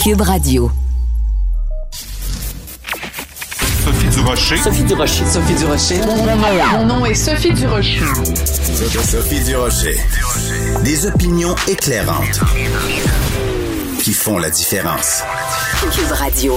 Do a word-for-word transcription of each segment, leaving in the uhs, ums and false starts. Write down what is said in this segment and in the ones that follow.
Cube Radio. Sophie Durocher. Sophie Durocher. Sophie Durocher. Mon nom est Sophie Durocher. Sophie Durocher. Des opinions éclairantes qui font la différence. Cube Radio.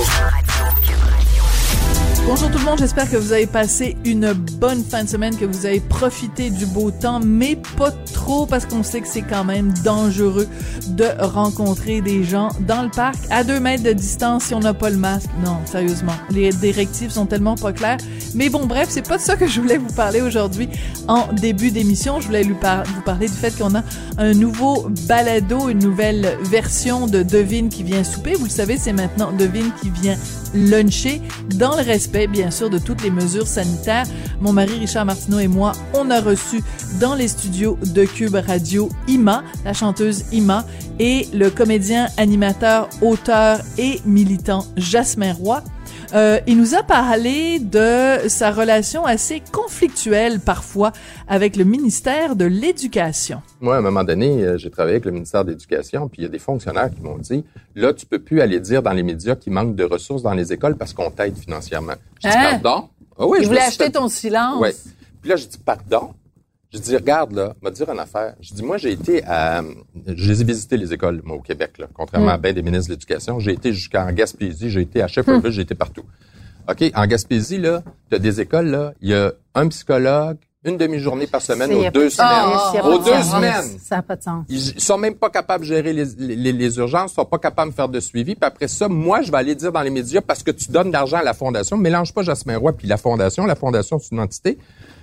Bonjour tout le monde, j'espère que vous avez passé une bonne fin de semaine, que vous avez profité du beau temps, mais pas trop parce qu'on sait que c'est quand même dangereux de rencontrer des gens dans le parc à deux mètres de distance si on n'a pas le masque. Non, sérieusement, les directives sont tellement pas claires. Mais bon, bref, c'est pas de ça que je voulais vous parler aujourd'hui en début d'émission. Je voulais lui par- vous parler du fait qu'on a un nouveau balado, une nouvelle version de Devine qui vient souper. Vous le savez, c'est maintenant Devine qui vient luncher dans le respect, bien sûr, de toutes les mesures sanitaires. Mon mari Richard Martineau et moi, on a reçu dans les studios de Cube Radio Ima, la chanteuse Ima, et le comédien, animateur, auteur et militant Jasmin Roy. Euh, il nous a parlé de sa relation assez conflictuelle parfois avec le ministère de l'Éducation. Moi, à un moment donné, j'ai travaillé avec le ministère de l'Éducation, puis il y a des fonctionnaires qui m'ont dit, là, tu peux plus aller dire dans les médias qu'il manque de ressources dans les écoles parce qu'on t'aide financièrement. Je dis, Hein? pardon? Ah oui, il je voulait me suis acheter fait... ton silence. Oui. Puis là, je dis, pardon? Je dis, regarde, là, me dire une affaire. Je dis, moi, j'ai été à... Je les ai visité, les écoles, moi, au Québec, là, contrairement mm. à bien des ministres de l'Éducation. J'ai été jusqu'en Gaspésie, j'ai été à Shefferville, mm. j'ai été partout. OK, en Gaspésie, là, t'as des écoles, là, il y a un psychologue, une demi-journée par semaine aux deux semaines. Oh, aux deux semaines. Ça n'a pas de sens. Ils sont même pas capables de gérer les, les, les urgences, sont pas capables de faire de suivi. Puis après ça, moi, je vais aller dire dans les médias, parce que tu donnes de l'argent à la Fondation, mélange pas Jasmin Roy puis la Fondation. La Fondation, c'est une entité,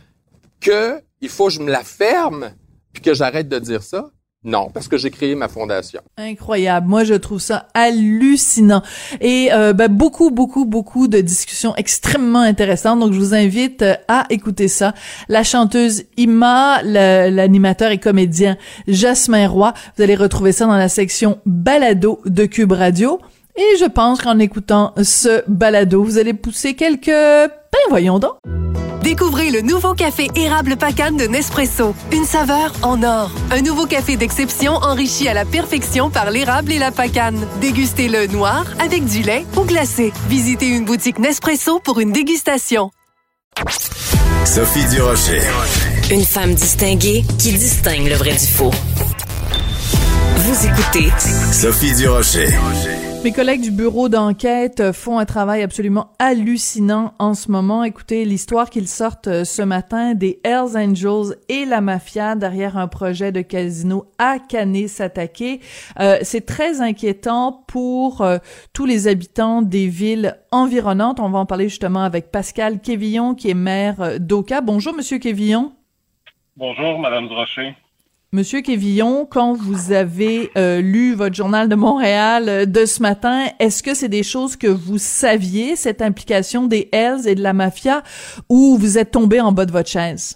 que il faut que je me la ferme puis que j'arrête de dire ça. Non, parce que j'ai créé ma fondation. Incroyable. Moi, je trouve ça hallucinant. Et euh, ben, beaucoup, beaucoup, beaucoup de discussions extrêmement intéressantes. Donc, je vous invite à écouter ça. La chanteuse Ima, le, l'animateur et comédien Jasmin Roy. Vous allez retrouver ça dans la section balado de Cube Radio. Et je pense qu'en écoutant ce balado, vous allez pousser quelques... Ben, voyons donc. Découvrez le nouveau café érable Pacane de Nespresso. Une saveur en or. Un nouveau café d'exception enrichi à la perfection par l'érable et la pacane. Dégustez-le noir, avec du lait ou glacé. Visitez une boutique Nespresso pour une dégustation. Sophie Durocher. Une femme distinguée qui distingue le vrai du faux. Vous écoutez Sophie Durocher. Mes collègues du bureau d'enquête font un travail absolument hallucinant en ce moment. Écoutez l'histoire qu'ils sortent ce matin des Hells Angels et la mafia derrière un projet de casino à Kanesatake. Euh, c'est très inquiétant pour euh, tous les habitants des villes environnantes. On va en parler justement avec Pascal Quévillon qui est maire d'Oka. Bonjour Monsieur Quévillon. Bonjour Madame Durocher. Monsieur Quévillon, quand vous avez euh, lu votre journal de Montréal euh, de ce matin, est-ce que c'est des choses que vous saviez, cette implication des Hells et de la mafia, ou vous êtes tombé en bas de votre chaise?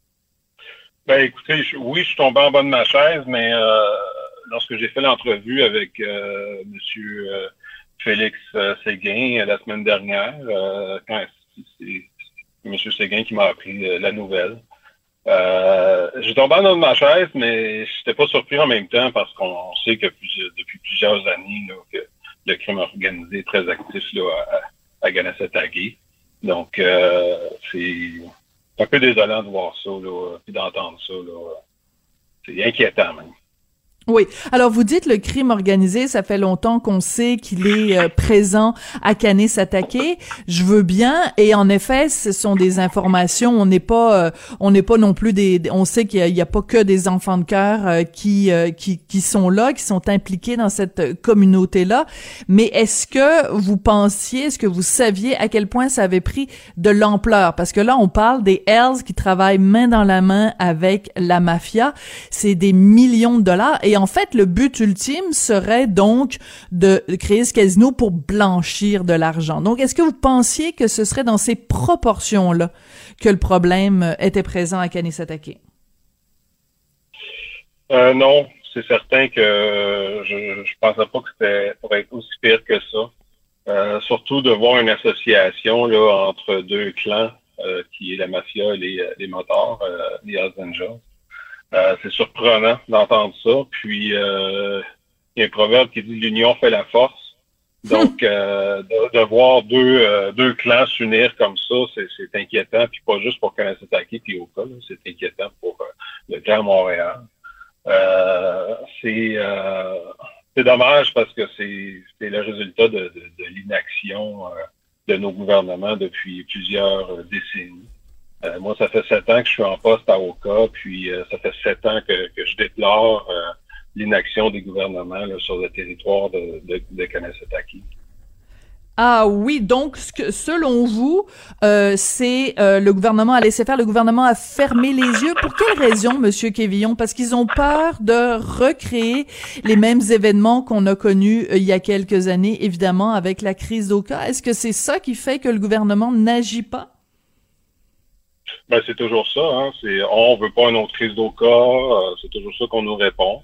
Ben écoutez, je, oui, je suis tombé en bas de ma chaise, mais euh, lorsque j'ai fait l'entrevue avec euh, Monsieur euh, Félix euh, Séguin euh, la semaine dernière, euh, quand c'est, c'est Monsieur Séguin qui m'a appris euh, la nouvelle. Euh, j'ai tombé en haut de ma chaise, mais j'étais pas surpris en même temps parce qu'on sait que plusieurs, depuis plusieurs années là, que le crime organisé est très actif là, à, à Kanesatake. Donc, euh, c'est un peu désolant de voir ça là, puis d'entendre ça. Là. C'est inquiétant même. Oui. Alors, vous dites le crime organisé, ça fait longtemps qu'on sait qu'il est euh, présent à Kanesatake. Je veux bien. Et en effet, ce sont des informations. On n'est pas, euh, on n'est pas non plus des, on sait qu'il y a, il y a pas que des enfants de cœur euh, qui, euh, qui, qui sont là, qui sont impliqués dans cette communauté-là. Mais est-ce que vous pensiez, est-ce que vous saviez à quel point ça avait pris de l'ampleur? Parce que là, on parle des Hells qui travaillent main dans la main avec la mafia. C'est des millions de dollars. Et en fait, le but ultime serait donc de créer ce casino pour blanchir de l'argent. Donc, est-ce que vous pensiez que ce serait dans ces proportions-là que le problème était présent à Kanesatake? Euh, non, c'est certain que je je pensais pas que c'était pour être aussi pire que ça. Euh, surtout de voir une association là entre deux clans, euh, qui est la mafia et les, les motards, euh, les Hells Angels. Euh, c'est surprenant d'entendre ça. Puis, euh, il y a un proverbe qui dit « l'union fait la force ». Donc, euh, de, de voir deux, euh, deux clans s'unir comme ça, c'est, c'est inquiétant, puis pas juste pour Kanesatake puis Oka, là, c'est inquiétant pour euh, le clan Montréal. Euh, c'est, euh, c'est dommage parce que c'est, c'est le résultat de, de, de l'inaction euh, de nos gouvernements depuis plusieurs euh, décennies. Euh, moi, ça fait sept ans que je suis en poste à Oka, puis euh, ça fait sept ans que, que je déplore euh, l'inaction des gouvernements là, sur le territoire de, de, de Kanesatake. Ah oui, donc ce que, selon vous, euh, c'est euh, le gouvernement a laissé faire, le gouvernement a fermé les yeux. Pour quelle raison, Monsieur Quévillon? Parce qu'ils ont peur de recréer les mêmes événements qu'on a connus euh, il y a quelques années, évidemment, avec la crise d'Oka. Est-ce que c'est ça qui fait que le gouvernement n'agit pas? Ben, c'est toujours ça, hein. C'est, on veut pas une autre crise d'Oka, euh, c'est toujours ça qu'on nous répond.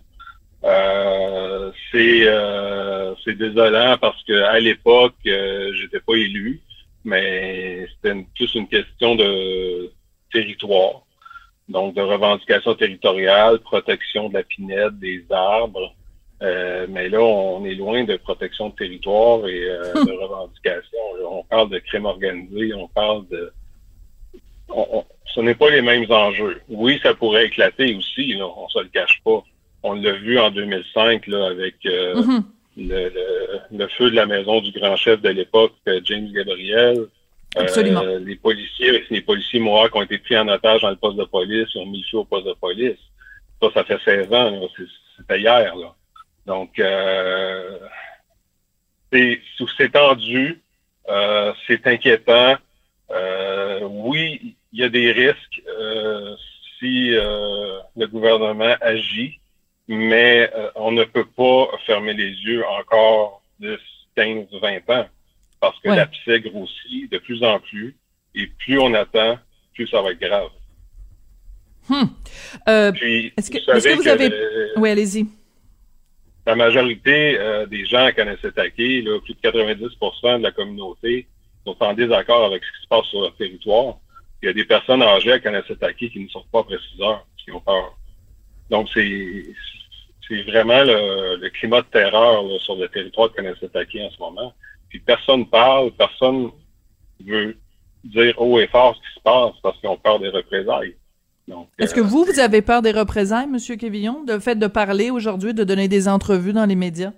Euh, c'est, euh, c'est désolant parce que à l'époque, euh, j'étais pas élu, mais c'était une, plus une question de territoire. Donc, de revendication territoriale, protection de la pinède, des arbres. Euh, mais là, on est loin de protection de territoire et euh, de revendication. On parle de crime organisé, on parle de... On, on, ce n'est pas les mêmes enjeux. Oui, ça pourrait éclater aussi, là, on se le cache pas. On l'a vu en deux mille cinq là, avec euh, mm-hmm. le, le, le feu de la maison du grand chef de l'époque, James Gabriel. Absolument. Euh, les policiers, les policiers Mohawks ont été pris en otage dans le poste de police, ils ont mis le feu au poste de police. Ça, ça fait seize ans, là, c'est, c'était hier. Là. Donc, euh, c'est, c'est tendu, euh, c'est inquiétant. Euh, oui, il y a des risques euh, si euh, le gouvernement agit, mais euh, on ne peut pas fermer les yeux encore de quinze vingt ans parce que ouais. l'abcès grossit de plus en plus et plus on attend, plus ça va être grave. Hum. Euh, Puis, est-ce que vous, est-ce que vous que avez... Le, oui, allez-y. La majorité euh, des gens à Kanesatake, là, plus de quatre-vingt-dix pour cent de la communauté sont en désaccord avec ce qui se passe sur leur territoire. Il y a des personnes âgées à Kanesatake qui ne sortent pas après six heures, qui ont peur. Donc, c'est, c'est vraiment le, le climat de terreur là, sur le territoire de Kanesatake en ce moment. Puis personne parle, personne veut dire haut et fort ce qui se passe parce qu'ils ont peur des représailles. Donc, Est-ce euh, que vous, vous avez peur des représailles, M. Quévillon, de fait de parler aujourd'hui, de donner des entrevues dans les médias?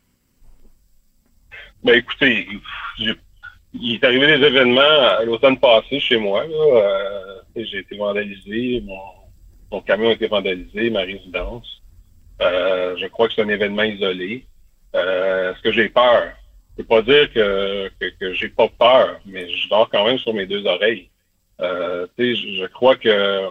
Ben écoutez, j'ai, il est arrivé des événements à l'automne passé chez moi. Là, euh, j'ai été vandalisé, mon, mon camion a été vandalisé, ma résidence. Euh, je crois que c'est un événement isolé. Euh, est-ce que j'ai peur? Je peux pas dire que, que, que j'ai pas peur, mais je dors quand même sur mes deux oreilles. Euh, je, je crois que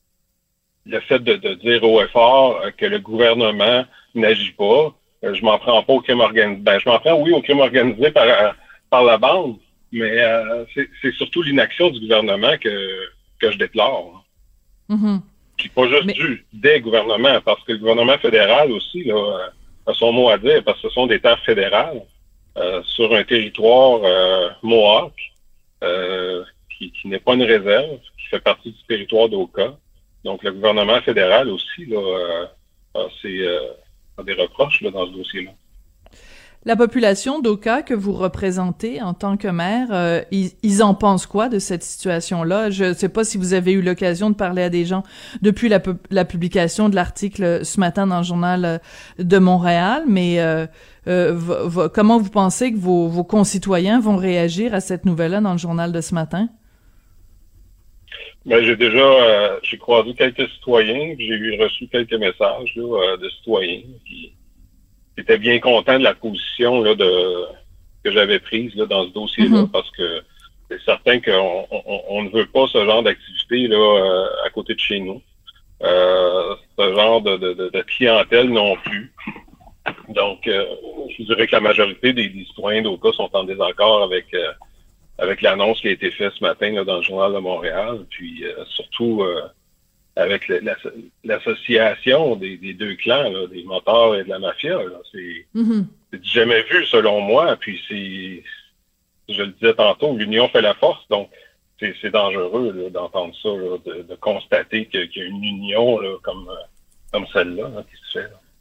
le fait de, de dire haut et fort que le gouvernement n'agit pas, je m'en prends pas au crime organisé. Ben, je m'en prends, oui, au crime organisé par, par la bande, mais euh, c'est, c'est surtout l'inaction du gouvernement que, que je déplore. Mm-hmm. Puis pas juste mais... du, des gouvernements, parce que le gouvernement fédéral aussi là, a son mot à dire, parce que ce sont des terres fédérales euh, sur un territoire euh, Mohawk, euh, qui, qui n'est pas une réserve, qui fait partie du territoire d'Oka. Donc, le gouvernement fédéral aussi là, euh, a, ses, euh, a des reproches là, dans ce dossier-là. La population d'Oka que vous représentez en tant que maire, euh, ils, ils en pensent quoi de cette situation-là? Je ne sais pas si vous avez eu l'occasion de parler à des gens depuis la, la publication de l'article ce matin dans le Journal de Montréal, mais euh, euh, v- v- comment vous pensez que vos, vos concitoyens vont réagir à cette nouvelle-là dans le Journal de ce matin? Ben, j'ai déjà euh, j'ai croisé quelques citoyens, j'ai eu reçu quelques messages là, euh, de citoyens qui étaient bien contents de la position là, de que j'avais prise là, dans ce dossier-là, mm-hmm. parce que c'est certain qu'on on, on ne veut pas ce genre d'activité là euh, à côté de chez nous. Euh, ce genre de, de, de clientèle non plus. Donc, euh, je dirais que la majorité des, des citoyens d'Oka sont en désaccord avec euh, avec l'annonce qui a été faite ce matin là, dans le Journal de Montréal, puis euh, surtout euh, avec le, la, l'association des, des deux clans, là, des motards et de la mafia. Là, c'est, mm-hmm. c'est jamais vu selon moi, puis c'est, je le disais tantôt, l'union fait la force, donc c'est, c'est dangereux là, d'entendre ça, là, de, de constater que, qu'il y a une union là, comme, comme celle-là là, qui se fait. Là.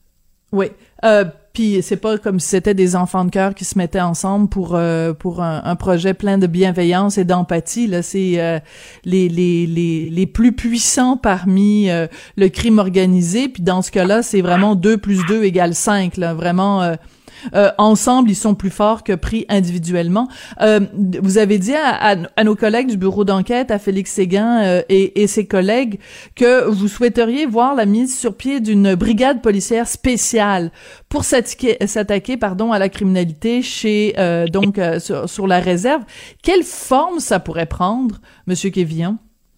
Oui. Euh, puis c'est pas comme si c'était des enfants de cœur qui se mettaient ensemble pour euh, pour un, un projet plein de bienveillance et d'empathie. Là, c'est euh, les les les les plus puissants parmi euh, le crime organisé. Puis dans ce cas-là, c'est vraiment deux plus deux égale cinq. Là, vraiment. Euh, Euh, ensemble, ils sont plus forts que pris individuellement. Euh, vous avez dit à, à, à nos collègues du bureau d'enquête, à Félix Séguin euh, et, et ses collègues, que vous souhaiteriez voir la mise sur pied d'une brigade policière spéciale pour s'attaquer, s'attaquer pardon, à la criminalité chez euh, donc euh, sur, sur la réserve. Quelle forme ça pourrait prendre, Monsieur Quévillon?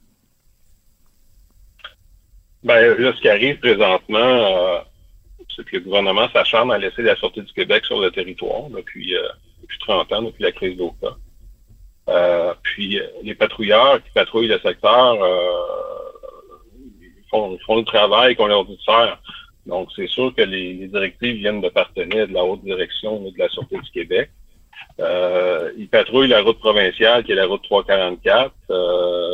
Ben là, ce qui arrive présentement. Euh... c'est que le gouvernement s'acharne à laisser la Sûreté du Québec sur le territoire depuis, euh, depuis trente ans, depuis la crise d'Oka. Euh, puis euh, les patrouilleurs qui patrouillent le secteur euh, ils font, ils font le travail qu'on leur dit de faire. Donc, c'est sûr que les, les directives viennent de partenaires de la haute direction de la Sûreté du Québec. Euh, ils patrouillent la route provinciale, qui est la route trois cent quarante-quatre, euh,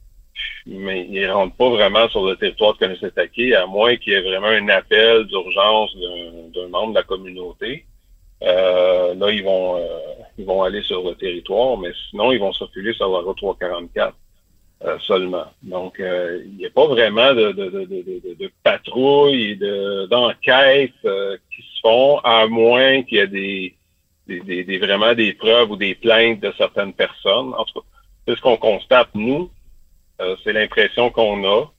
mais ils ne rentrent pas vraiment sur le territoire de Conissetaki, à moins qu'il y ait vraiment un appel d'urgence d'un, d'un membre de la communauté. Euh, là, ils vont euh, ils vont aller sur le territoire, mais sinon, ils vont circuler sur la route trois cent quarante-quatre euh, seulement. Donc, euh, il n'y a pas vraiment de, de, de, de, de, de patrouille et de, d'enquête euh, qui se font, à moins qu'il y ait des, des, des, des vraiment des preuves ou des plaintes de certaines personnes. En tout cas, c'est ce qu'on constate, nous. Euh, c'est l'impression qu'on a.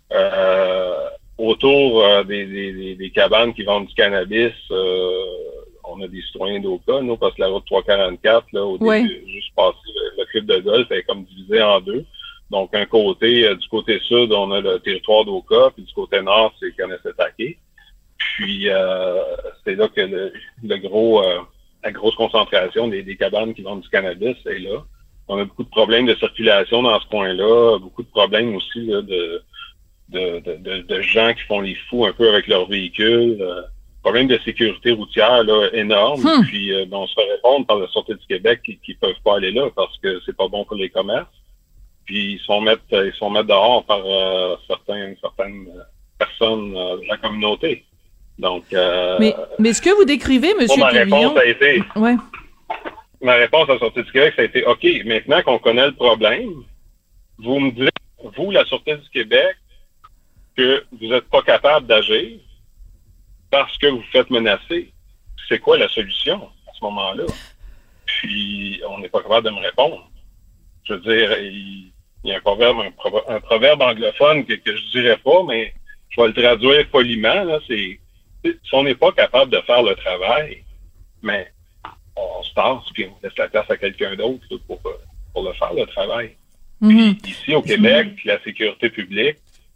Euh, autour euh, des, des, des cabanes qui vendent du cannabis, euh, on a des citoyens d'Oka, nous, parce que la route trois cent quarante-quatre, là, au oui. début, juste passé le, le club de golf, est comme divisé en deux. Donc, un côté, euh, du côté sud, on a le territoire d'Oka, puis du côté nord, c'est Conissetaki. Puis, euh, c'est là que le, le gros, euh, la grosse concentration des, des cabanes qui vendent du cannabis est là. On a beaucoup de problèmes de circulation dans ce coin-là, beaucoup de problèmes aussi là, de, de, de, de, de gens qui font les fous un peu avec leurs véhicules. Euh, problème de sécurité routière là, énorme. Hmm. Puis euh, ben, on se fait répondre par la Sûreté du Québec qui ne peuvent pas aller là parce que c'est pas bon pour les commerces. Puis ils se font mettre, ils se font mettre dehors par euh, certains, certaines personnes euh, de la communauté. Donc, euh, mais, mais ce que vous décrivez, M. Quévillon... Ma réponse a été... Ouais. Ma réponse à la Sûreté du Québec, ça a été « OK, maintenant qu'on connaît le problème, vous me dites, vous, la Sûreté du Québec, que vous n'êtes pas capable d'agir parce que vous faites menacer. C'est quoi la solution à ce moment-là? » Puis, on n'est pas capable de me répondre. Je veux dire, il, il y a un proverbe, un, proverbe, un proverbe anglophone que, que je dirais pas, mais je vais le traduire poliment, là, c'est si on n'est pas capable de faire le travail, mais on se passe puis on laisse la place à quelqu'un d'autre pour, pour le faire, le travail. Mm-hmm. Puis ici, au Québec, mm-hmm. la sécurité publique,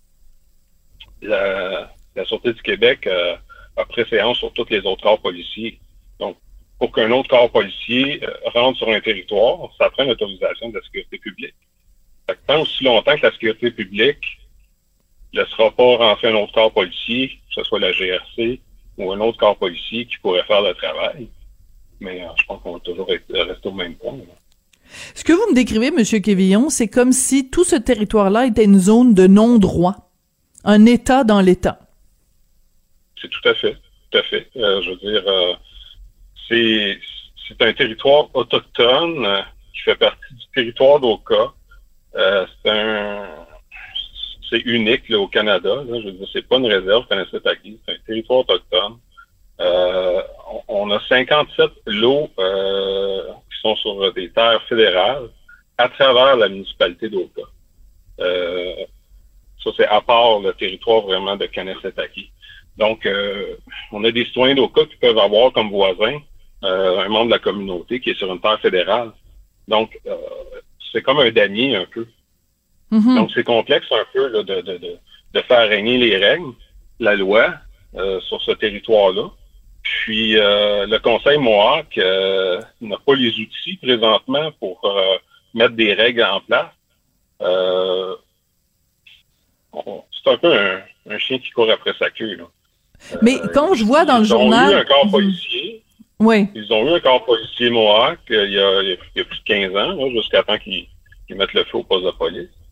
la, la Sûreté du Québec euh, a préséance sur tous les autres corps policiers. Donc, pour qu'un autre corps policier euh, rentre sur un territoire, ça prend l'autorisation de la sécurité publique. Fait que tant aussi longtemps que la sécurité publique ne laissera pas rentrer un autre corps policier, que ce soit la G R C ou un autre corps policier qui pourrait faire le travail, mais euh, je pense qu'on va toujours être, rester au même point. Là. Ce que vous me décrivez, M. Quévillon, c'est comme si tout ce territoire-là était une zone de non-droit, un État dans l'État. C'est tout à fait, tout à fait. Euh, je veux dire, euh, c'est, c'est un territoire autochtone euh, qui fait partie du territoire d'Oka. Euh, c'est un, c'est unique là, au Canada. Là, je veux dire, c'est pas une réserve Conissetaki, c'est un territoire autochtone. Euh, on, on a cinquante-sept lots euh, qui sont sur des terres fédérales à travers la municipalité d'Oka. Euh, ça, c'est à part le territoire vraiment de Conissetaki. Donc, euh, on a des citoyens d'Oka qui peuvent avoir comme voisin euh, un membre de la communauté qui est sur une terre fédérale. Donc, euh, c'est comme un damier un peu. Mm-hmm. Donc, c'est complexe un peu là, de, de, de, de faire régner les règles, la loi euh, sur ce territoire-là. Puis, euh, le Conseil Mohawk euh, n'a pas les outils présentement pour euh, mettre des règles en place. Euh, on, c'est un peu un, un chien qui court après sa queue. Là. Mais euh, quand je vois dans le journal... Ils ont eu un corps policier. Oui. Ils ont eu un corps policier Mohawk euh, il, y a, il y a plus de quinze ans, là, jusqu'à temps qu'ils, qu'ils mettent le feu au poste de police.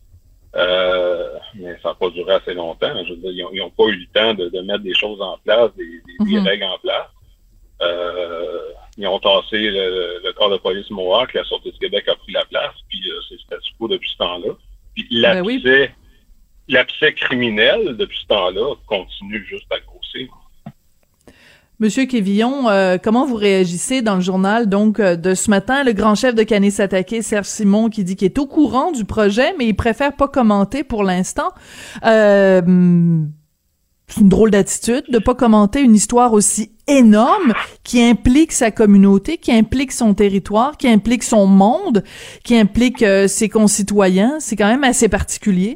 Euh, mais ça n'a pas duré assez longtemps. Je veux dire, ils n'ont pas eu le temps de, de mettre des choses en place, des, des, mm-hmm. des règles en place. Euh, ils ont tassé le, le corps de police Mohawk, la Sûreté du Québec a pris la place, puis euh, c'est statu quo depuis ce temps-là. Puis l'abcès, ben oui. l'abcès criminel depuis ce temps-là continue juste à grossir. Monsieur Quévillon, euh, comment vous réagissez dans le journal donc euh, de ce matin, le grand chef de Kanesatake, Serge Simon, qui dit qu'il est au courant du projet, mais il préfère pas commenter pour l'instant. Euh, c'est une drôle d'attitude de pas commenter une histoire aussi énorme qui implique sa communauté, qui implique son territoire, qui implique son monde, qui implique euh, ses concitoyens. C'est quand même assez particulier.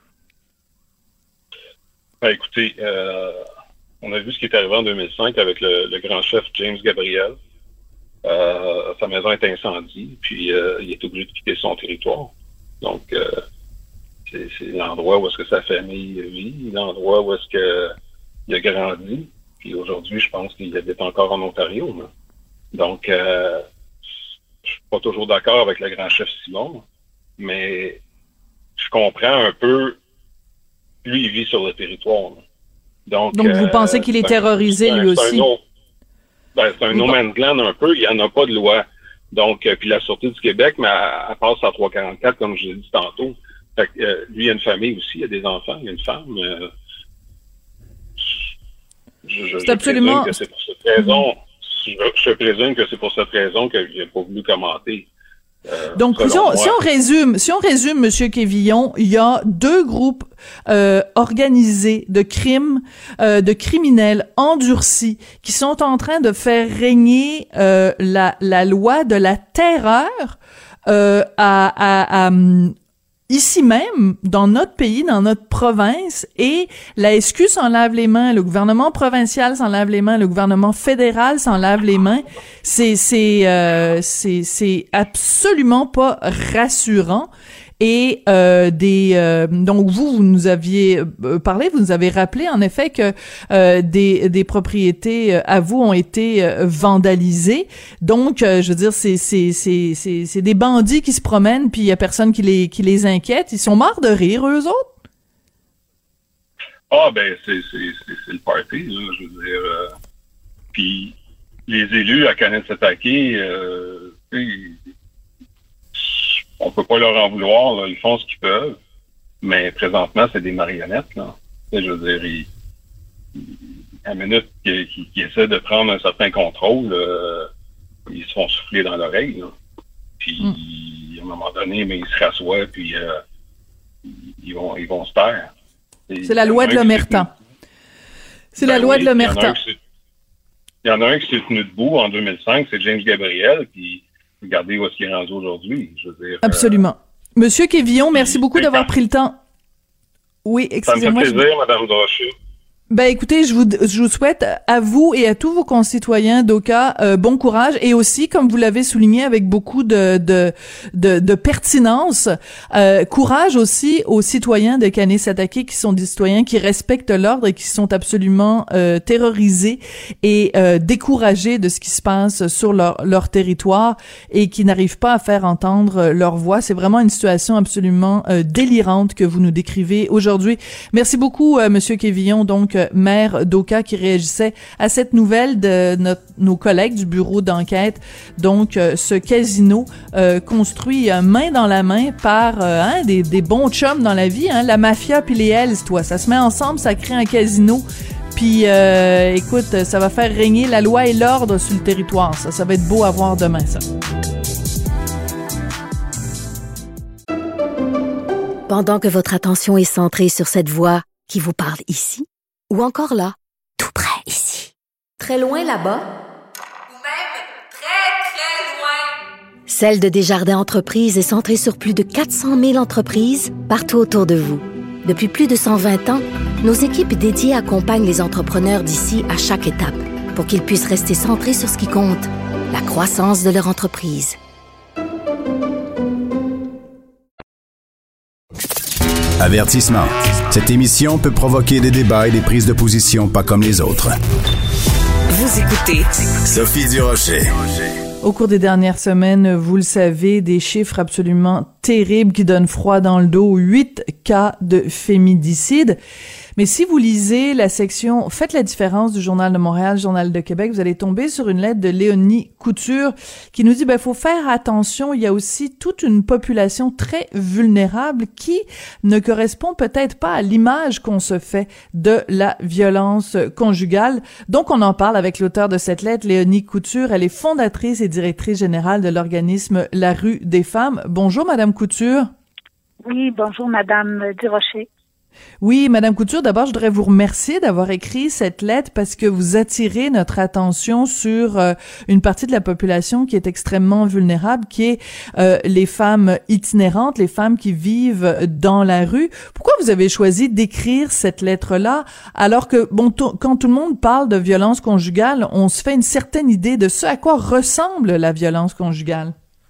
Ben, écoutez, euh... on a vu ce qui est arrivé en deux mille cinq avec le, le grand chef James Gabriel. Euh, sa maison est incendiée, puis euh, il est obligé de quitter son territoire. Donc, euh, c'est, c'est l'endroit où est-ce que sa famille vit, l'endroit où est-ce que il a grandi. Puis aujourd'hui, je pense qu'il habite encore en Ontario. Là. Donc, euh, je suis pas toujours d'accord avec le grand chef Simon, mais je comprends un peu. Lui, il vit sur le territoire. Là. Donc, Donc, vous euh, pensez qu'il est terrorisé, un, lui aussi? C'est un, no, ben, c'est un no man's land un peu. Il n'y en a pas de loi. Donc, euh, puis la Sûreté du Québec, mais elle, elle passe à trois cent quarante-quatre, comme je l'ai dit tantôt. Fait que, euh, lui, il a une famille aussi, il a des enfants, il a une femme. Euh, je, je, c'est je absolument... présume que c'est pour cette raison. Je, je présume que c'est pour cette raison qu'il n'a pas voulu commenter. Euh, Donc, si on, si on résume, si on résume, Monsieur Quévillon, il y a deux groupes euh, organisés de crimes, euh, de criminels endurcis qui sont en train de faire régner euh, la, la loi de la terreur euh, à, à, à ici même, dans notre pays, dans notre province, et la S Q s'en lave les mains, le gouvernement provincial s'en lave les mains, le gouvernement fédéral s'en lave les mains. C'est, c'est, euh, c'est, c'est absolument pas rassurant. Et euh, des euh, donc vous vous nous aviez euh, parlé, vous nous avez rappelé en effet que euh, des des propriétés euh, à vous ont été euh, vandalisées. Donc euh, je veux dire c'est c'est c'est c'est c'est des bandits qui se promènent puis il y a personne qui les qui les inquiète, ils sont morts de rire eux autres. Ah ben c'est c'est c'est, c'est le party là, je veux dire euh, puis les élus à Kanesatake euh, on peut pas leur en vouloir, là. Ils font ce qu'ils peuvent, mais présentement, c'est des marionnettes, là. Je veux dire, ils, ils, à la minute qu'ils, qu'ils, qu'ils essaient de prendre un certain contrôle, euh, ils se font souffler dans l'oreille, là. Puis, mm. à un moment donné, mais ils se rassoient, puis euh, ils, vont, ils vont se taire. Et c'est la loi de l'omerta. C'est ben la loi oui, de l'omerta. Il y en a un qui s'est tenu debout en deux mille cinq, c'est James Gabriel, puis regardez où est-ce qu'il est rendu aujourd'hui. Je veux dire, absolument. Euh, Monsieur Quévillon, merci beaucoup d'avoir quand... pris le temps. Oui, excusez-moi. Ça me fait plaisir, je... Madame Drochet. Ben écoutez, je vous je vous souhaite à vous et à tous vos concitoyens d'Oka euh, bon courage et aussi, comme vous l'avez souligné avec beaucoup de de de, de pertinence, euh, courage aussi aux citoyens de Kanesatake qui sont des citoyens qui respectent l'ordre et qui sont absolument euh, terrorisés et euh, découragés de ce qui se passe sur leur leur territoire et qui n'arrivent pas à faire entendre leur voix. C'est vraiment une situation absolument euh, délirante que vous nous décrivez aujourd'hui. Merci beaucoup, euh, Monsieur Quévillon, donc maire d'Oka, qui réagissait à cette nouvelle de notre, nos collègues du bureau d'enquête. Donc, euh, ce casino euh, construit euh, main dans la main par euh, hein, des, des bons chums dans la vie, hein, la mafia puis les Hells, toi. Ça se met ensemble, ça crée un casino. Puis, euh, écoute, ça va faire régner la loi et l'ordre sur le territoire. Ça, ça va être beau à voir demain, ça. Pendant que votre attention est centrée sur cette voix qui vous parle ici, ou encore là, tout près ici, très loin là-bas, ou même très, très loin. Celle de Desjardins Entreprises est centrée sur plus de quatre cent mille entreprises partout autour de vous. Depuis plus de cent vingt ans, nos équipes dédiées accompagnent les entrepreneurs d'ici à chaque étape pour qu'ils puissent rester centrés sur ce qui compte, la croissance de leur entreprise. Avertissement. Cette émission peut provoquer des débats et des prises de position pas comme les autres. Vous écoutez Sophie Durocher. Au cours des dernières semaines, vous le savez, des chiffres absolument terribles qui donnent froid dans le dos, huit cas de féminicide. Mais si vous lisez la section « Faites la différence » du Journal de Montréal, Journal de Québec, vous allez tomber sur une lettre de Léonie Couture qui nous dit ben faut faire attention, il y a aussi toute une population très vulnérable qui ne correspond peut-être pas à l'image qu'on se fait de la violence conjugale. Donc on en parle avec l'auteur de cette lettre, Léonie Couture. Elle est fondatrice et directrice générale de l'organisme La Rue des Femmes. Bonjour Madame Couture. Oui, bonjour Madame Durocher. Oui, Madame Couture, d'abord, je voudrais vous remercier d'avoir écrit cette lettre parce que vous attirez notre attention sur euh, une partie de la population qui est extrêmement vulnérable, qui est euh, les femmes itinérantes, les femmes qui vivent dans la rue. Pourquoi vous avez choisi d'écrire cette lettre-là alors que, bon, t- quand tout le monde parle de violence conjugale, on se fait une certaine idée de ce à quoi ressemble la violence conjugale?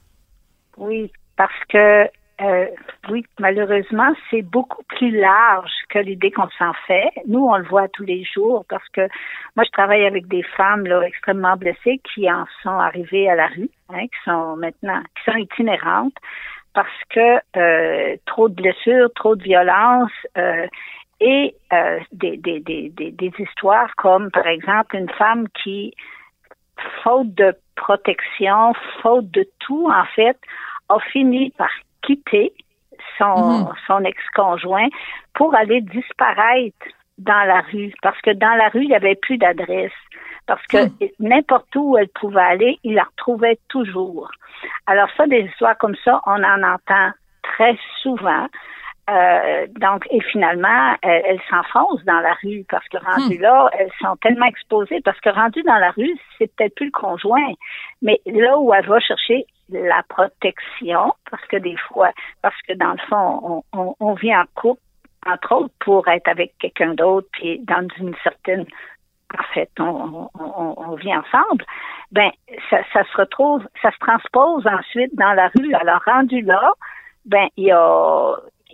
Oui, parce que Euh, oui, malheureusement, c'est beaucoup plus large que l'idée qu'on s'en fait. Nous, on le voit tous les jours parce que moi, je travaille avec des femmes là, extrêmement blessées qui en sont arrivées à la rue, hein, qui sont maintenant, qui sont itinérantes parce que euh, trop de blessures, trop de violence euh, et euh, des, des, des, des, des histoires comme, par exemple, une femme qui, faute de protection, faute de tout, en fait, a fini par quitter son, mmh. son ex-conjoint pour aller disparaître dans la rue. Parce que dans la rue, il n'y avait plus d'adresse. Parce que mmh. n'importe où elle pouvait aller, il la retrouvait toujours. Alors ça, des histoires comme ça, on en entend très souvent. Euh, donc, et finalement, elles, elles s'enfoncent dans la rue parce que rendues mmh. là, elles sont tellement exposées parce que rendues dans la rue, c'est peut-être plus le conjoint. Mais là où elle va chercher la protection, parce que des fois, parce que dans le fond, on, on, on vit en couple, entre autres, pour être avec quelqu'un d'autre, puis dans une certaine, en fait, on, on, on vit ensemble, ben, ça, ça se retrouve, ça se transpose ensuite dans la rue. Alors, rendu là, ben, il y a,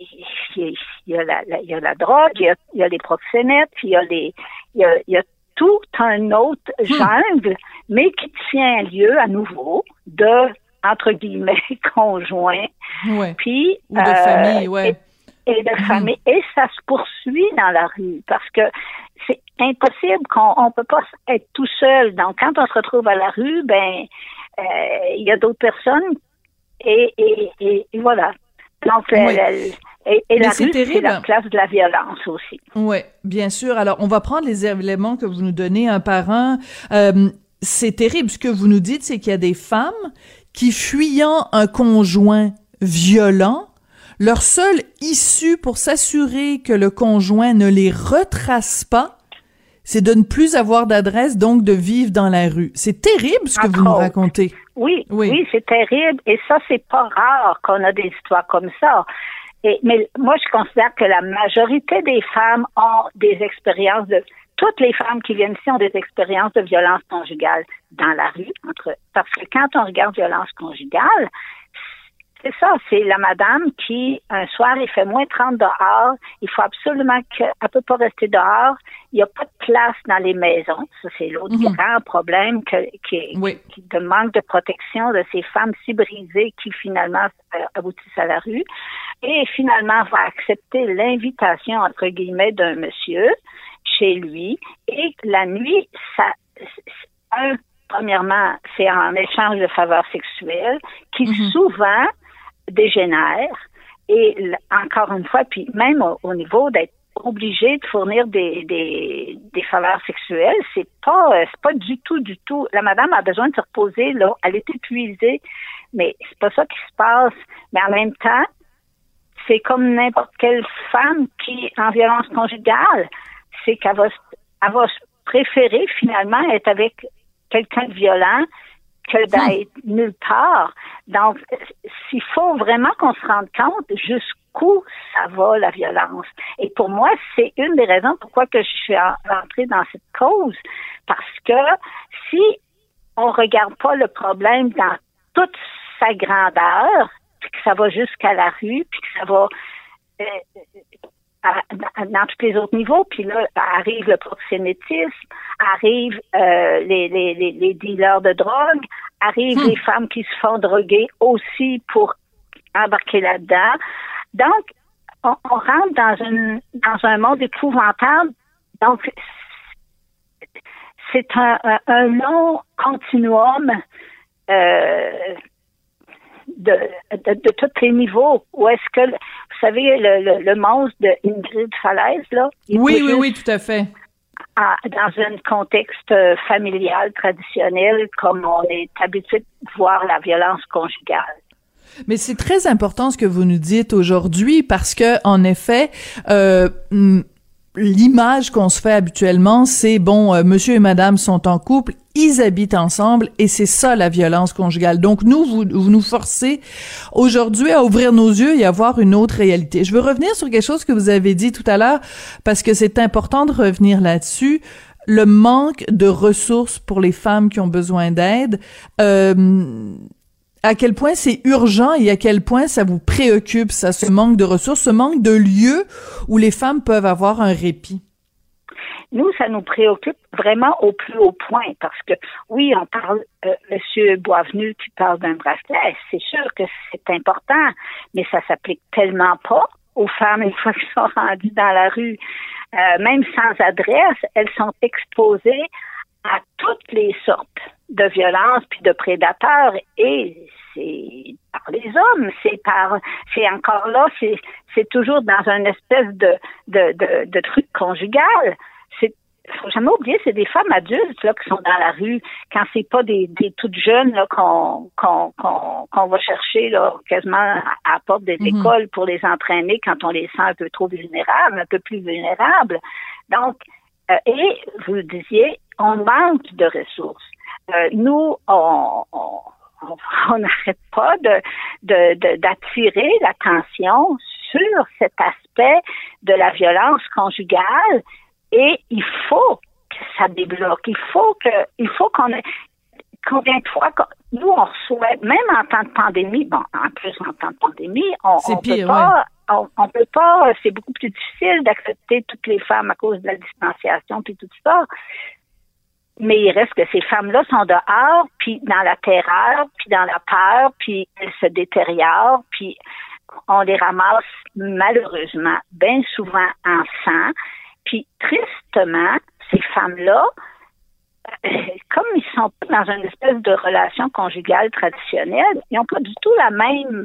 il y a la, la, il y a la drogue, il y a, il y a les proxénètes, il y a les, il y a, il y a tout un autre jungle, hmm. mais qui tient lieu à nouveau de entre guillemets, conjoint. Ouais. Puis, Ou de euh, famille, ouais. Et, et de mmh. famille. Et ça se poursuit dans la rue parce que c'est impossible qu'on on peut pas être tout seul. Donc, quand on se retrouve à la rue, ben, il euh, y a d'autres personnes et, et, et, et voilà. Donc, ouais. la, la, et, et la rue, terrible. C'est la place de la violence aussi. Oui, bien sûr. Alors, on va prendre les éléments que vous nous donnez un par un. Euh, c'est terrible. Ce que vous nous dites, c'est qu'il y a des femmes qui, fuyant un conjoint violent, leur seule issue pour s'assurer que le conjoint ne les retrace pas, c'est de ne plus avoir d'adresse, donc de vivre dans la rue. C'est terrible ce que Entre vous nous racontez. Oui, oui, oui, c'est terrible. Et ça, c'est pas rare qu'on a des histoires comme ça. Et, mais moi, je considère que la majorité des femmes ont des expériences de... Toutes les femmes qui viennent ici ont des expériences de violence conjugale dans la rue. Entre, parce que quand on regarde violence conjugale, c'est ça, c'est la madame qui, un soir, il fait moins trente dehors, il faut absolument qu'elle ne peut pas rester dehors, il n'y a pas de place dans les maisons. Ça, c'est l'autre mmh. grand problème que, qui, oui. qui, de manque de protection de ces femmes si brisées qui, finalement, aboutissent à la rue. Et finalement, va accepter l'invitation, entre guillemets, d'un monsieur chez lui, et la nuit, ça, un, premièrement, c'est en échange de faveurs sexuelles qui mm-hmm. souvent dégénère, et encore une fois, puis même au, au niveau d'être obligé de fournir des, des, des faveurs sexuelles, c'est pas, c'est pas du tout, du tout. La madame a besoin de se reposer, là, elle est épuisée, mais c'est pas ça qui se passe. Mais en même temps, c'est comme n'importe quelle femme qui est en violence conjugale, c'est qu'elle va, elle va préférer finalement être avec quelqu'un de violent que d'être mmh. nulle part. Donc, s'il faut vraiment qu'on se rende compte jusqu'où ça va, la violence. Et pour moi, c'est une des raisons pourquoi que je suis entrée dans cette cause. Parce que si on regarde pas le problème dans toute sa grandeur, puis que ça va jusqu'à la rue, puis que ça va... Euh, À, dans tous les autres niveaux, puis là, arrive le proxénétisme, arrive euh, les, les, les, les dealers de drogue, arrivent hum. les femmes qui se font droguer aussi pour embarquer là-dedans. Donc, on, on rentre dans une dans un monde épouvantable. Donc, c'est un, un, un long continuum euh, de, de, de tous les niveaux. Où est-ce que, vous savez, le, le, le monstre de Ingrid Falaise, là? Oui, oui, oui, tout à fait. À, dans un contexte familial, traditionnel, comme on est habitué de voir la violence conjugale. Mais c'est très important ce que vous nous dites aujourd'hui parce que, en effet, euh, l'image qu'on se fait habituellement, c'est bon, euh, monsieur et madame sont en couple, ils habitent ensemble et c'est ça la violence conjugale. Donc nous, vous, vous nous forcez aujourd'hui à ouvrir nos yeux et à voir une autre réalité. Je veux revenir sur quelque chose que vous avez dit tout à l'heure parce que c'est important de revenir là-dessus. Le manque de ressources pour les femmes qui ont besoin d'aide. Euh, à quel point c'est urgent et à quel point ça vous préoccupe, ça, ce manque de ressources, ce manque de lieux où les femmes peuvent avoir un répit? Nous, ça nous préoccupe vraiment au plus haut point parce que, oui, on parle, euh, Monsieur Boisvenu qui parle d'un bracelet, c'est sûr que c'est important, mais ça s'applique tellement pas aux femmes une fois qu'elles sont rendues dans la rue. Euh, même sans adresse, elles sont exposées à toutes les sortes de violences puis de prédateurs et c'est par les hommes, c'est par, c'est encore là, c'est, c'est toujours dans une espèce de, de, de, de truc conjugal. C'est, faut jamais oublier, c'est des femmes adultes, là, qui sont dans la rue, quand c'est pas des, des toutes jeunes, là, qu'on, qu'on, qu'on, qu'on va chercher, là, quasiment à la porte des mm-hmm. écoles pour les entraîner quand on les sent un peu trop vulnérables, un peu plus vulnérables. Donc, euh, et vous le disiez, on manque de ressources. Euh, nous, on, on, on n'arrête pas de, de, de, d'attirer l'attention sur cet aspect de la violence conjugale et il faut que ça débloque. Il faut que, il faut qu'on ait, combien de fois, nous, on reçoit, même en temps de pandémie, bon, en plus en temps de pandémie, on, on pire, peut pas, ouais. on, on peut pas, c'est beaucoup plus difficile d'accepter toutes les femmes à cause de la distanciation puis tout ça. Mais il reste que ces femmes-là sont dehors, puis dans la terreur, puis dans la peur, puis elles se détériorent, puis on les ramasse malheureusement bien souvent en sang. Puis tristement, ces femmes-là, comme ils sont pas dans une espèce de relation conjugale traditionnelle, ils n'ont pas du tout la même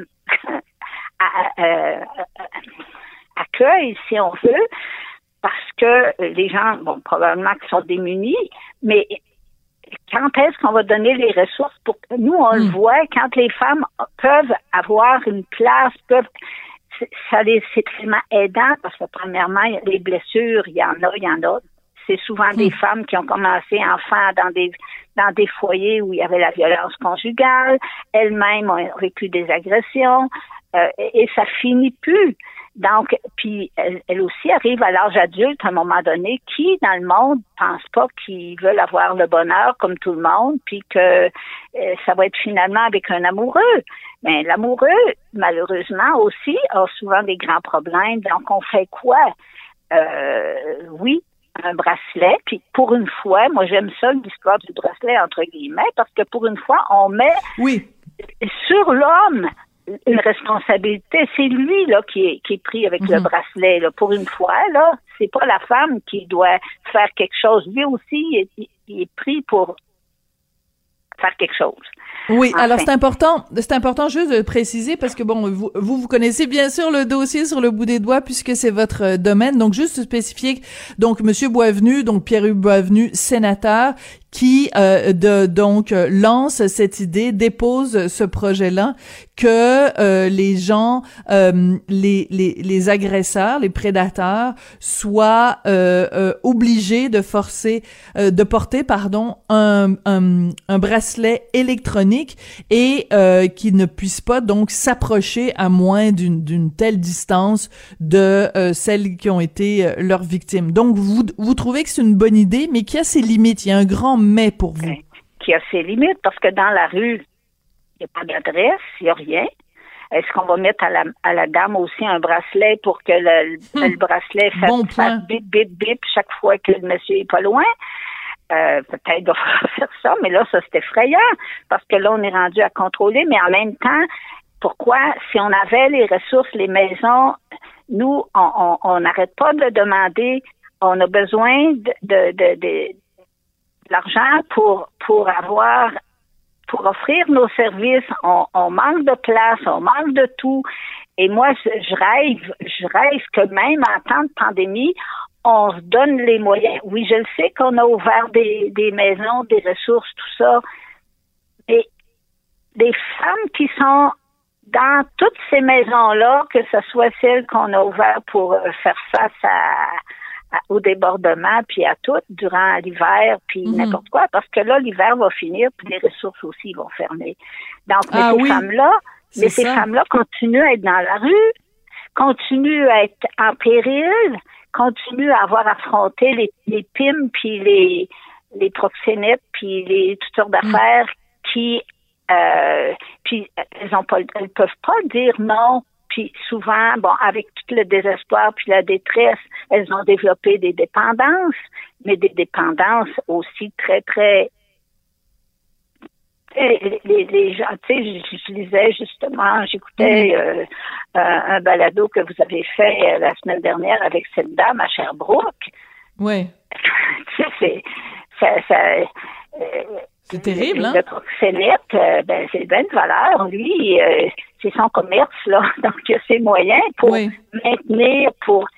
accueil, si on veut, parce que les gens, bon, probablement qu'ils sont démunis, mais quand est-ce qu'on va donner les ressources pour que nous, on mmh. le voit, quand les femmes peuvent avoir une place, peuvent, ça les, c'est tellement aidant parce que premièrement, il y a des blessures, il y en a, il y en a. C'est souvent mmh. des femmes qui ont commencé enfants dans des dans des foyers où il y avait la violence conjugale, elles-mêmes ont vécu des agressions, euh, et, et ça finit plus. Donc, puis elle, elle aussi arrive à l'âge adulte à un moment donné, qui dans le monde pense pas qu'ils veulent avoir le bonheur comme tout le monde, puis que euh, ça va être finalement avec un amoureux. Mais l'amoureux, malheureusement aussi, a souvent des grands problèmes. Donc, on fait quoi? Euh, oui, un bracelet. Puis pour une fois, moi j'aime ça l'histoire du bracelet entre guillemets, parce que pour une fois, on met oui. sur l'homme une responsabilité. C'est lui là qui est qui est pris avec mm-hmm. le bracelet. Là. Pour une fois, là, c'est pas la femme qui doit faire quelque chose. Lui aussi, il est, il est pris pour faire quelque chose. Oui, enfin. Alors c'est important, c'est important juste de préciser parce que bon, vous, vous vous connaissez bien sûr le dossier sur le bout des doigts puisque c'est votre euh, domaine. Donc juste spécifier, donc Monsieur Boisvenu, donc Pierre-Hugues Boisvenu, sénateur, qui euh, de donc euh, lance cette idée, dépose ce projet-là que euh, les gens, euh, les les les agresseurs, les prédateurs soient euh, euh, obligés de forcer, euh, de porter pardon un un, un bracelet électronique et euh, qu'ils ne puissent pas donc s'approcher à moins d'une d'une telle distance de euh, celles qui ont été euh, leurs victimes. Donc vous vous trouvez que c'est une bonne idée, mais qui a ses limites. Il y a un grand mais pour vous. Qui a ses limites parce que dans la rue, il n'y a pas d'adresse, il n'y a rien. Est-ce qu'on va mettre à la, à la dame aussi un bracelet pour que le, hum, le bracelet fasse, bon fasse bip, bip, bip chaque fois que le monsieur est pas loin? euh, peut-être de faire ça, mais là, ça, c'est effrayant, parce que là, on est rendu à contrôler, mais en même temps, pourquoi, si on avait les ressources, les maisons, nous, on n'arrête pas de demander, on a besoin de, de, de, de, de l'argent pour, pour avoir, pour offrir nos services, on, on manque de place, on manque de tout. Et moi, je rêve, je rêve que même en temps de pandémie, on se donne les moyens. Oui, je le sais qu'on a ouvert des, des maisons, des ressources, tout ça. Mais des femmes qui sont dans toutes ces maisons-là, que ce soit celles qu'on a ouvertes pour faire face à, à, au débordement, puis à tout, durant l'hiver, puis mm-hmm. n'importe quoi, parce que là, l'hiver va finir, puis les ressources aussi vont fermer. Donc, mais ah, ces oui. femmes-là, mais ces ça. femmes-là continuent à être dans la rue, continuent à être en péril, continuent à avoir affronté les, les P I M, puis les, les proxénètes, puis les toutes sortes d'affaires mm. qui, euh, puis elles ont pas, elles peuvent pas dire non. Puis souvent, bon, avec tout le désespoir puis la détresse, elles ont développé des dépendances, mais des dépendances aussi très, très... Les, les, les gens, tu sais, je, je lisais justement, j'écoutais euh, un, un balado que vous avez fait euh, la semaine dernière avec cette dame à Sherbrooke. Oui. Tu sais, c'est... Ça, ça, euh, c'est terrible, hein? Le proxénète, euh, ben, c'est bien de valeur. Lui, euh, c'est son commerce, là. Donc, il a ses moyens pour oui. maintenir, pour,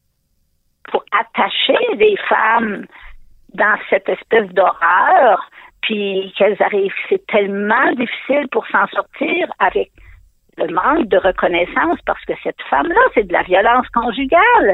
pour attacher les femmes dans cette espèce d'horreur, puis qu'elles arrivent. C'est tellement difficile pour s'en sortir avec le manque de reconnaissance, parce que cette femme-là, c'est de la violence conjugale.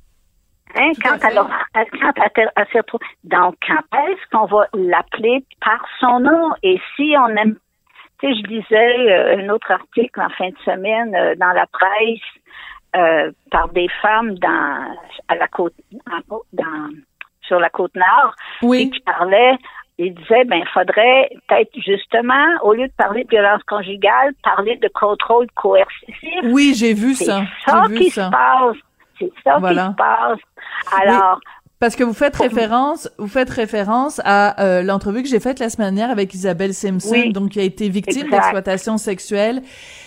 Hein, quand elle, a, quand elle, elle s'est retrouvée. Donc, quand est-ce qu'on va l'appeler par son nom? Et si on aime, tu sais, je lisais euh, un autre article en fin de semaine euh, dans la presse euh, par des femmes dans à la côte, en, dans, sur la côte nord, oui. et qui parlaient, ils disaient, ben, il faudrait peut-être justement, au lieu de parler de violence conjugale, parler de contrôle coercitif. Oui, j'ai vu c'est ça. C'est ça j'ai qui vu ça. se passe. C'est ça voilà. qui se passe. Alors, oui, parce que vous faites référence, vous faites référence à euh, l'entrevue que j'ai faite la semaine dernière avec Isabelle Simpson, oui, donc qui a été victime exact. d'exploitation sexuelle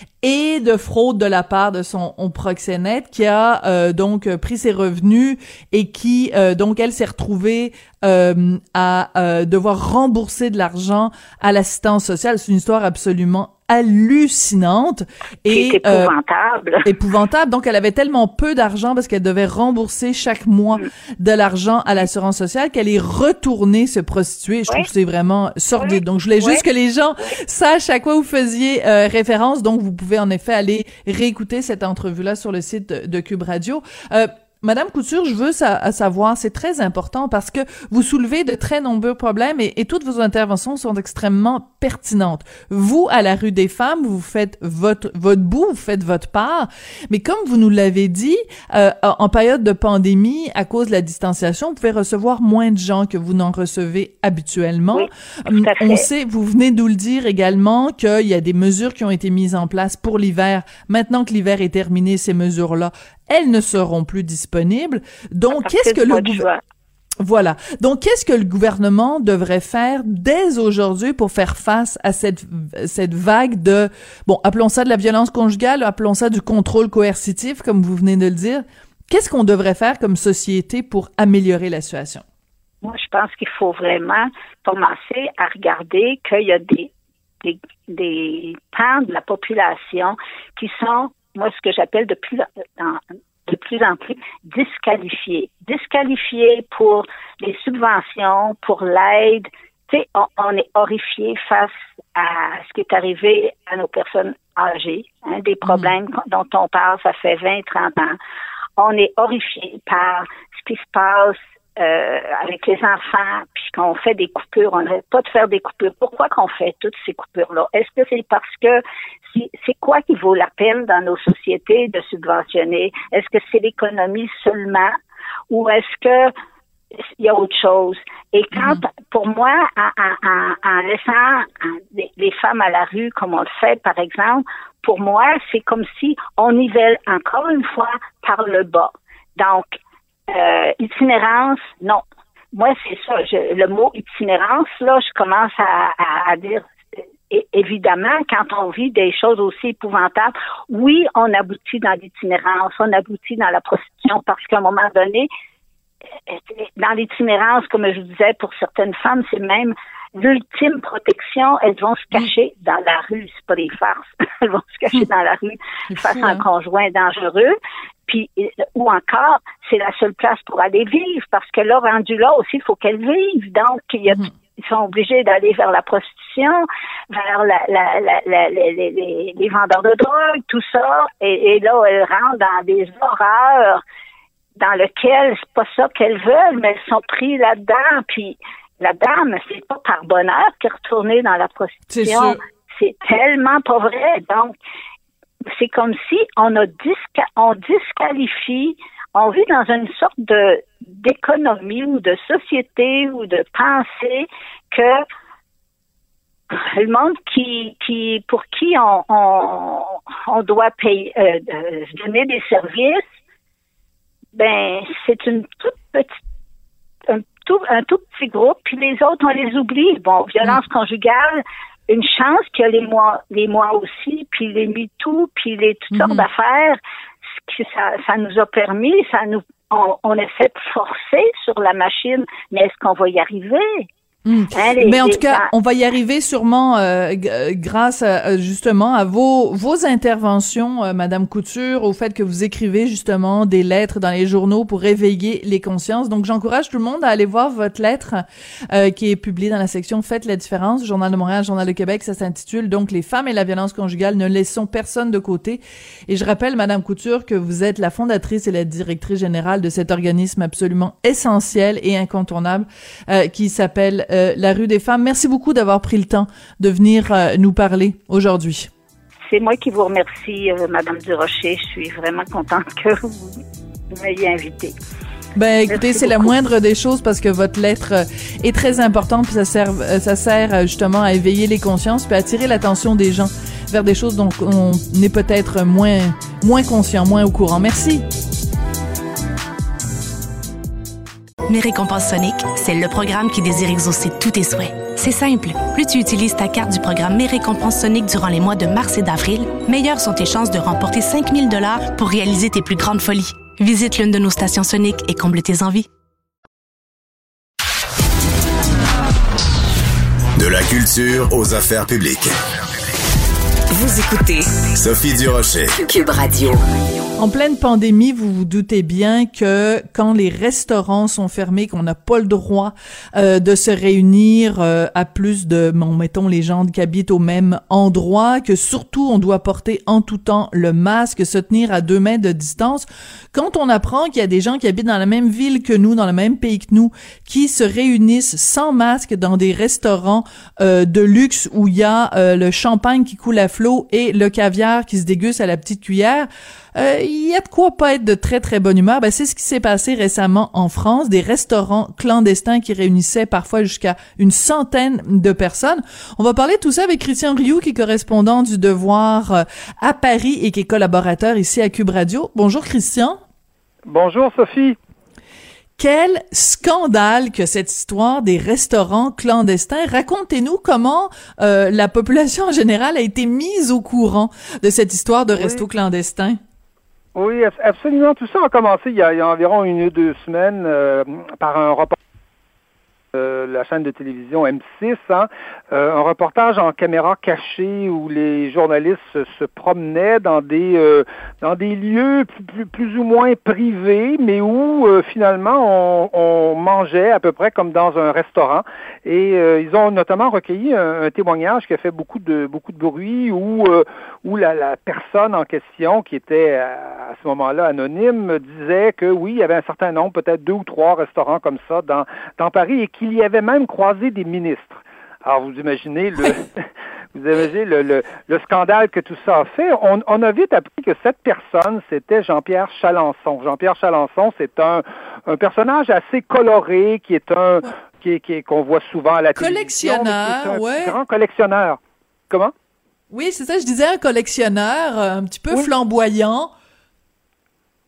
et de fraude de la part de son proxénète, qui a euh, donc pris ses revenus et qui euh, donc elle s'est retrouvée euh, à euh, devoir rembourser de l'argent à l'assistance sociale. C'est une histoire absolument hallucinante et c'est épouvantable. Euh, épouvantable. Donc, elle avait tellement peu d'argent parce qu'elle devait rembourser chaque mois mm. de l'argent à l'assurance sociale qu'elle est retournée se prostituer. Je oui. trouve que c'est vraiment sordide. Oui. Donc, je voulais oui. juste que les gens oui. sachent à quoi vous faisiez euh, référence. Donc, vous pouvez en effet aller réécouter cette entrevue-là sur le site de, de Cube Radio. Euh, Madame Couture, je veux sa- savoir, c'est très important parce que vous soulevez de très nombreux problèmes et, et toutes vos interventions sont extrêmement pertinentes. Vous, à la rue des femmes, vous faites votre votre bout, vous faites votre part, mais comme vous nous l'avez dit, euh, en période de pandémie, à cause de la distanciation, vous pouvez recevoir moins de gens que vous n'en recevez habituellement. Oui, tout à fait. On sait, vous venez de nous le dire également, qu'il y a des mesures qui ont été mises en place pour l'hiver. Maintenant que l'hiver est terminé, ces mesures-là, elles ne seront plus disponibles. Donc, qu'est-ce que le gouvernement... Voilà. Donc, qu'est-ce que le gouvernement devrait faire dès aujourd'hui pour faire face à cette, cette vague de, bon, appelons ça de la violence conjugale, appelons ça du contrôle coercitif, comme vous venez de le dire. Qu'est-ce qu'on devrait faire comme société pour améliorer la situation? Moi, je pense qu'il faut vraiment commencer à regarder qu'il y a des, des, des pans de la population qui sont, moi, ce que j'appelle de plus, en, de plus en plus disqualifiés. Disqualifiés pour les subventions, pour l'aide. Tu sais, on, on est horrifiés face à ce qui est arrivé à nos personnes âgées, hein, des problèmes mmh. dont on parle, ça fait vingt, trente ans. On est horrifiés par ce qui se passe Euh, avec les enfants, puis qu'on fait des coupures, on n'arrête pas de faire des coupures. Pourquoi qu'on fait toutes ces coupures-là? Est-ce que c'est parce que c'est, c'est quoi qui vaut la peine dans nos sociétés de subventionner? Est-ce que c'est l'économie seulement? Ou est-ce que il y a autre chose? Et quand, mmh. pour moi, en, en, en laissant les, les femmes à la rue, comme on le fait, par exemple, pour moi, c'est comme si on nivelle encore une fois par le bas. Donc, Euh, itinérance, non. moi, c'est ça. Je, le mot itinérance, là, je commence à, à, à dire, et, évidemment, quand on vit des choses aussi épouvantables, oui, on aboutit dans l'itinérance, on aboutit dans la prostitution, parce qu'à un moment donné, dans l'itinérance, comme je vous disais, pour certaines femmes, c'est même l'ultime protection. Elles vont se cacher dans la rue, c'est pas des farces. Elles vont se cacher dans la rue face à un conjoint dangereux. Puis, ou encore, c'est la seule place pour aller vivre, parce que là, rendu là aussi, il faut qu'elles vivent. Donc, il y a, mm. ils sont obligés d'aller vers la prostitution, vers la, la, la, la, les, les, les vendeurs de drogue, tout ça. Et, et là, elles rentrent dans des horreurs dans lesquelles c'est pas ça qu'elles veulent, mais elles sont prises là-dedans. Puis, la dame, c'est pas par bonheur qu'elle est retournée dans la prostitution. C'est, c'est tellement pas vrai. Donc, c'est comme si on a disca- on disqualifie, on vit dans une sorte de d'économie ou de société ou de pensée que le monde qui qui pour qui on on, on doit payer euh, euh, donner des services, ben c'est une toute petite un tout un tout petit groupe, puis les autres on les oublie. Bon, violence conjugale, une chance qu'il y a les mois, les mois aussi, puis les MeToo, puis les toutes sortes mm-hmm. d'affaires, ce que ça, ça nous a permis, ça nous, on, on essaie de forcer sur la machine, mais est-ce qu'on va y arriver? Mmh. Hein, les, mais en tout cas, on va y arriver sûrement euh, g- grâce à, justement à vos vos interventions, euh, Madame Couture, au fait que vous écrivez justement des lettres dans les journaux pour réveiller les consciences. Donc, j'encourage tout le monde à aller voir votre lettre euh, qui est publiée dans la section Faites la différence, Journal de Montréal, Journal de Québec. Ça s'intitule donc Les femmes et la violence conjugale, ne laissons personne de côté. Et je rappelle, Madame Couture, que vous êtes la fondatrice et la directrice générale de cet organisme absolument essentiel et incontournable euh, qui s'appelle Euh, la Rue des Femmes. Merci beaucoup d'avoir pris le temps de venir euh, nous parler aujourd'hui. C'est moi qui vous remercie, euh, Madame Durocher. Je suis vraiment contente que vous m'ayez invitée. Ben, écoutez, Merci c'est beaucoup. La moindre des choses parce que votre lettre euh, est très importante puis ça sert, euh, ça sert euh, justement à éveiller les consciences puis à attirer l'attention des gens vers des choses dont on est peut-être moins, moins conscient, moins au courant. Merci. Mes récompenses Sonic, c'est le programme qui désire exaucer tous tes souhaits. C'est simple. Plus tu utilises ta carte du programme Mes récompenses Sonic durant les mois de mars et d'avril, meilleures sont tes chances de remporter cinq mille dollars pour réaliser tes plus grandes folies. Visite l'une de nos stations Sonic et comble tes envies. De la culture aux affaires publiques. Vous écoutez Sophie Durocher, Cube Radio. En pleine pandémie, vous vous doutez bien que quand les restaurants sont fermés, qu'on n'a pas le droit euh, de se réunir euh, à plus de, bon, mettons, les gens qui habitent au même endroit, que surtout on doit porter en tout temps le masque, se tenir à deux mètres de distance. Quand on apprend qu'il y a des gens qui habitent dans la même ville que nous, dans le même pays que nous, qui se réunissent sans masque dans des restaurants euh, de luxe où il y a euh, le champagne qui coule à flot et le caviar qui se déguste à la petite cuillère, Euh, il y a de quoi pas être de très très bonne humeur. Ben, c'est ce qui s'est passé récemment en France, des restaurants clandestins qui réunissaient parfois jusqu'à une centaine de personnes. On va parler de tout ça avec Christian Rioux, qui est correspondant du Devoir euh, à Paris et qui est collaborateur ici à Cube Radio. Bonjour Christian. Bonjour Sophie. Quel scandale que cette histoire des restaurants clandestins. Racontez-nous comment euh, la population en général a été mise au courant de cette histoire de oui. resto clandestin. Oui, absolument. Tout ça a commencé il y a, il y a environ une ou deux semaines euh, par un reportage de la chaîne de télévision M six, hein, euh, un reportage en caméra cachée où les journalistes se, se promenaient dans des euh, dans des lieux plus, plus, plus ou moins privés, mais où euh, finalement on, on mangeait à peu près comme dans un restaurant. Et euh, ils ont notamment recueilli un, un témoignage qui a fait beaucoup de beaucoup de bruit, où euh, où la, la personne en question, qui était à, à ce moment-là anonyme, disait que oui, il y avait un certain nombre, peut-être deux ou trois restaurants comme ça dans dans Paris, et qu'il y avait même croisé des ministres. Alors vous imaginez le vous imaginez le, le, le scandale que tout ça a fait. On, on a vite appris que cette personne, c'était Jean-Pierre Chalençon. Jean-Pierre Chalençon, c'est un, un personnage assez coloré, qui est un qui est, qui est, qu'on voit souvent à la télévision. Collectionneur, ouais. Grand collectionneur. Comment? Oui, c'est ça, je disais un collectionneur un petit peu oui. flamboyant.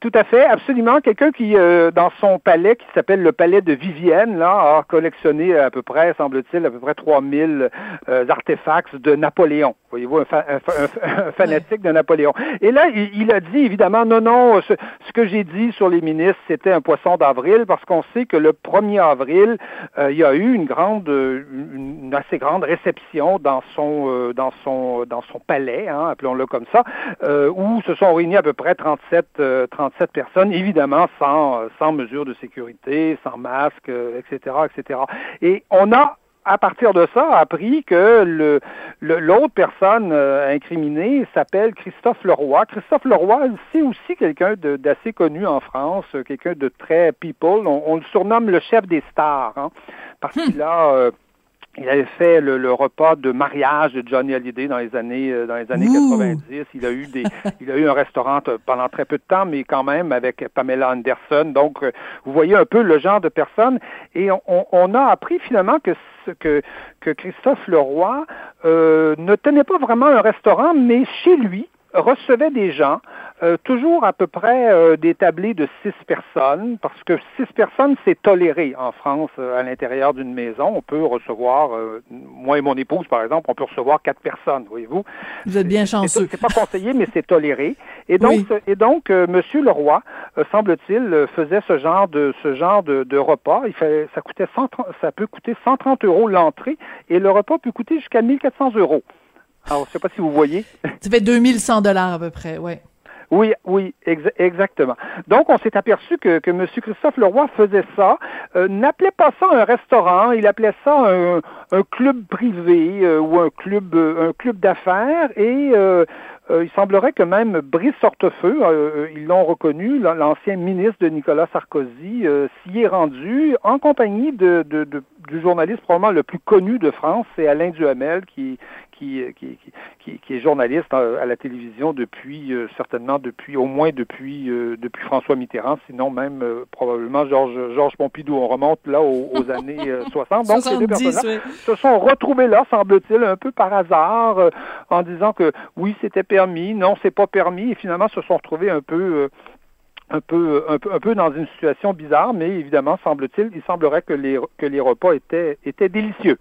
Tout à fait, absolument. Quelqu'un qui, euh, dans son palais, qui s'appelle le palais de Vivienne, là, a collectionné à peu près, semble-t-il, à peu près trois mille euh, artefacts de Napoléon. Voyez-vous, un, fa- un, fa- un fanatique de Napoléon. Et là, il, il a dit, évidemment, non, non, ce, ce que j'ai dit sur les ministres, c'était un poisson d'avril, parce qu'on sait que le premier avril, euh, il y a eu une grande, une, une assez grande réception dans son, euh, dans son, dans son palais, hein, appelons-le comme ça, euh, où se sont réunis à peu près trente-sept, euh, trente-sept personnes, évidemment sans, sans mesures de sécurité, sans masque, euh, et cetera, et cetera. Et on a à partir de ça, appris que le, le, l'autre personne euh, incriminée s'appelle Christophe Leroy. Christophe Leroy, c'est aussi quelqu'un de, d'assez connu en France, quelqu'un de très people. On, on le surnomme le chef des stars, hein, parce qu'il a... Euh, Il avait fait le, le repas de mariage de Johnny Hallyday dans les années euh, dans les années Ouh. quatre-vingt-dix. Il a eu des il a eu un restaurant t- pendant très peu de temps, mais quand même avec Pamela Anderson. Donc euh, vous voyez un peu le genre de personne. Et on, on, on a appris finalement que que que Christophe Leroy euh, ne tenait pas vraiment un restaurant, mais chez lui recevait des gens. Euh, toujours à peu près euh, des tablés de six personnes, parce que six personnes, c'est toléré en France euh, à l'intérieur d'une maison. On peut recevoir, euh, moi et mon épouse, par exemple, on peut recevoir quatre personnes, voyez-vous. Vous êtes bien chanceux. C'est, c'est pas conseillé, mais c'est toléré. Et donc, oui. et donc euh, Monsieur Leroy, euh, semble-t-il, euh, faisait ce genre de ce genre de, de repas. Il fait, ça coûtait cent trente, ça peut coûter cent trente euros l'entrée, et le repas peut coûter jusqu'à mille quatre cents euros. Alors, je sais pas si vous voyez. Ça fait deux mille cent dollars à peu près, ouais. Oui, oui, ex- exactement. Donc, on s'est aperçu que, que M. Christophe Leroy faisait ça, euh, n'appelait pas ça un restaurant, il appelait ça un, un club privé euh, ou un club euh, un club d'affaires, et euh, euh, il semblerait que même Brice Hortefeux, euh, ils l'ont reconnu, l'ancien ministre de Nicolas Sarkozy, euh, s'y est rendu en compagnie de, de, de, du journaliste probablement le plus connu de France, c'est Alain Duhamel, qui Qui, qui, qui, qui est journaliste à la télévision depuis, euh, certainement depuis, au moins depuis, euh, depuis François Mitterrand, sinon même euh, probablement Georges, Georges Pompidou. On remonte là aux, aux années euh, soixante. Donc, ces deux personnes-là oui. se sont retrouvés là, semble-t-il, un peu par hasard, euh, en disant que oui, c'était permis, non, c'est pas permis, et finalement se sont retrouvés un peu... Euh, Un peu, un peu, un peu dans une situation bizarre, mais évidemment, semble-t-il, il semblerait que les, que les repas étaient, étaient délicieux.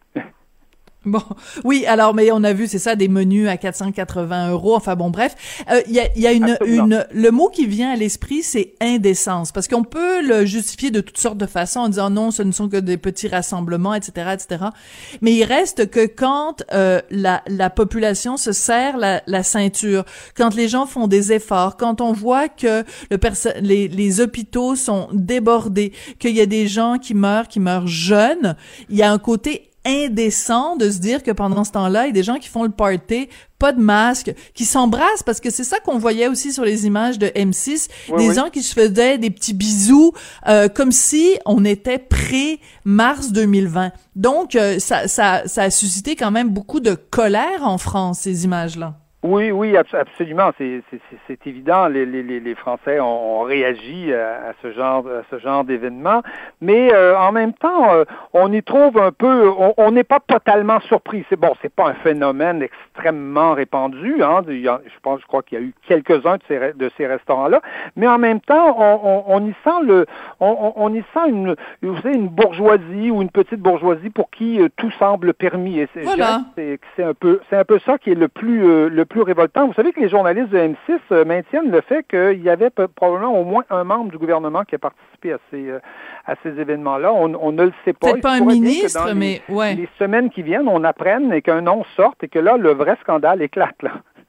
Bon, oui, alors, mais on a vu, c'est ça, des menus à quatre cent quatre-vingts euros. Enfin bon, bref, il euh, y a, y a une, une, le mot qui vient à l'esprit, c'est indécence, parce qu'on peut le justifier de toutes sortes de façons en disant non, ce ne sont que des petits rassemblements, et cetera, et cetera. Mais il reste que quand euh, la, la population se serre la, la ceinture, quand les gens font des efforts, quand on voit que le perso- les, les hôpitaux sont débordés, qu'il y a des gens qui meurent, qui meurent jeunes, il y a un côté indécent de se dire que pendant ce temps-là, il y a des gens qui font le party, pas de masque, qui s'embrassent, parce que c'est ça qu'on voyait aussi sur les images de M six, oui, des oui. gens qui se faisaient des petits bisous, euh, comme si on était pré-mars deux mille vingt. Donc, euh, ça, ça, ça a suscité quand même beaucoup de colère en France, ces images-là. Oui, oui, absolument. C'est, c'est, c'est évident. Les, les, les Français ont, ont réagi à, à ce genre, à ce genre d'événement. Mais euh, en même temps, euh, on y trouve un peu. On n'est pas totalement surpris. C'est bon, c'est pas un phénomène extrêmement répandu. Hein. Il y a, je pense, je crois qu'il y a eu quelques-uns de ces, de ces restaurants-là. Mais en même temps, on, on, on y sent le, on, on y sent une, vous savez, une bourgeoisie ou une petite bourgeoisie pour qui euh, tout semble permis. Et c'est, voilà. c'est, c'est un peu, c'est un peu ça qui est le plus, euh, le plus révoltant. Vous savez que les journalistes de M six euh, maintiennent le fait qu'il y avait p- probablement au moins un membre du gouvernement qui a participé à ces, euh, à ces événements-là. On, on ne le sait pas. Peut-être pas un ministre, les, mais ouais. Les semaines qui viennent, on apprenne et qu'un nom sorte et que là, le vrai scandale éclate, là.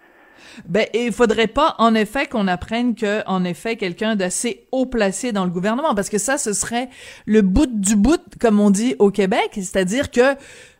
Ben, il faudrait pas, en effet, qu'on apprenne que, en effet, quelqu'un d'assez haut placé dans le gouvernement, parce que ça, ce serait le bout du bout, comme on dit au Québec, c'est-à-dire que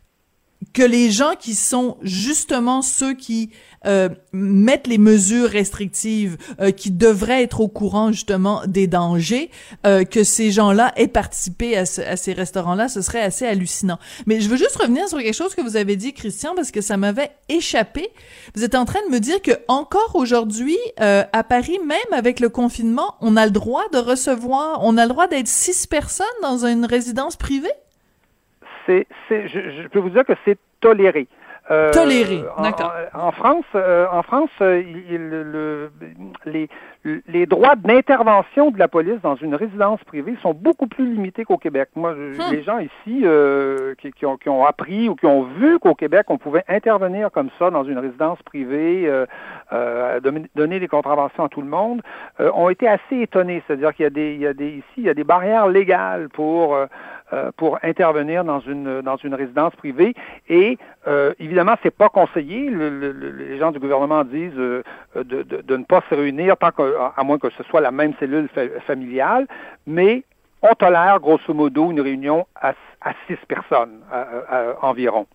que les gens qui sont justement ceux qui euh, mettent les mesures restrictives, euh, qui devraient être au courant justement des dangers, euh, que ces gens-là aient participé à, ce, à ces restaurants-là, ce serait assez hallucinant. Mais je veux juste revenir sur quelque chose que vous avez dit, Christian, parce que ça m'avait échappé. Vous êtes en train de me dire que encore aujourd'hui, euh, à Paris, même avec le confinement, on a le droit de recevoir, on a le droit d'être six personnes dans une résidence privée? C'est, c'est, je, je peux vous dire que c'est toléré. Euh, toléré, d'accord. En, en France, euh, en France, euh, il, le, le, les, les droits d'intervention de la police dans une résidence privée sont beaucoup plus limités qu'au Québec. Moi, hum. les gens ici euh, qui, qui, ont, qui ont appris ou qui ont vu qu'au Québec, on pouvait intervenir comme ça dans une résidence privée, euh, euh, donner des contraventions à tout le monde, euh, ont été assez étonnés. C'est-à-dire qu'il y a des, il y a des ici, il y a des barrières légales pour euh, pour intervenir dans une dans une résidence privée. Et euh, évidemment, c'est pas conseillé. Le, le, les gens du gouvernement disent euh, de, de, de ne pas se réunir tant que, à moins que ce soit la même cellule fa- familiale, mais on tolère grosso modo une réunion à, à six personnes à, à, à, environ.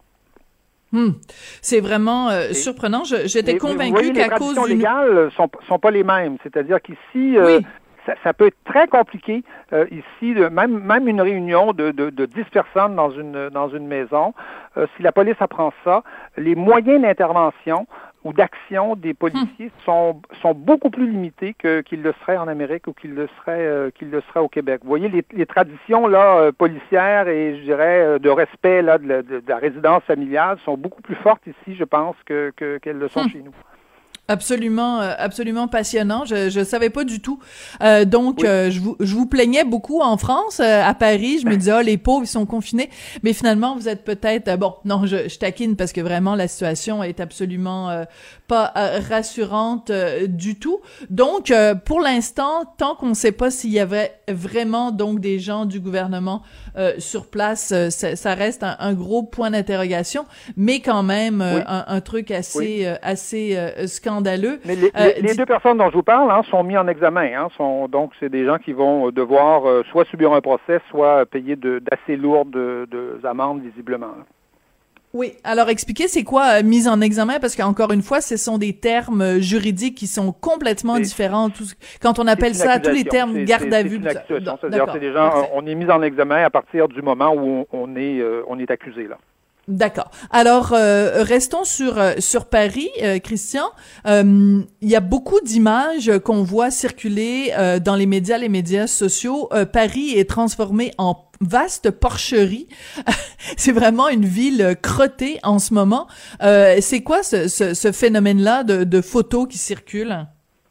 Hmm. C'est vraiment euh, surprenant. Je, j'étais convaincue qu'à cause du... Les traditions légales sont, sont pas les mêmes. C'est-à-dire qu'ici... Euh, oui. Ça, ça peut être très compliqué euh, ici, de, même même une réunion de, de, de dix personnes dans une dans une maison. Euh, si la police apprend ça, les moyens d'intervention ou d'action des policiers hum. sont sont beaucoup plus limités que qu'ils le seraient en Amérique ou qu'ils le seraient euh, qu'ils le seraient au Québec. Vous voyez les, les traditions là euh, policières et je dirais euh, de respect là de la, de, de la résidence familiale sont beaucoup plus fortes ici, je pense, que, que qu'elles le sont hum. chez nous. Absolument, absolument passionnant. Je je savais pas du tout. Euh, donc oui. euh, je vous je vous plaignais beaucoup en France, euh, à Paris. Je me disais oh les pauvres ils sont confinés. Mais finalement vous êtes peut-être euh, bon. Non, je, je taquine parce que vraiment la situation est absolument euh, pas euh, rassurante euh, du tout. Donc euh, pour l'instant, tant qu'on ne sait pas s'il y avait vraiment donc des gens du gouvernement euh, sur place, euh, ça, ça reste un, un gros point d'interrogation. Mais quand même euh, oui. un, un truc assez oui. euh, assez euh, scandaleux. Mais les, euh, les, les deux personnes dont je vous parle hein, sont mis en examen. Hein, sont, donc, c'est des gens qui vont devoir euh, soit subir un procès, soit payer de, d'assez lourdes de, de amendes, visiblement. Là. Oui. Alors, expliquez, c'est quoi euh, mise en examen? Parce qu'encore une fois, ce sont des termes juridiques qui sont complètement c'est, différents. Tout, quand on appelle ça, tous les termes c'est, garde c'est, à c'est vue. Une accusation. C'est-à-dire, c'est des gens, on est mis en examen à partir du moment où on, on est, euh, on est accusé, là. D'accord. Alors, euh, restons sur euh, sur Paris, euh, Christian. Euh, il y a beaucoup d'images qu'on voit circuler euh, dans les médias, les médias sociaux. Euh, Paris est transformé en vaste porcherie. C'est vraiment une ville crottée en ce moment. Euh, c'est quoi ce, ce, ce phénomène-là de, de photos qui circulent?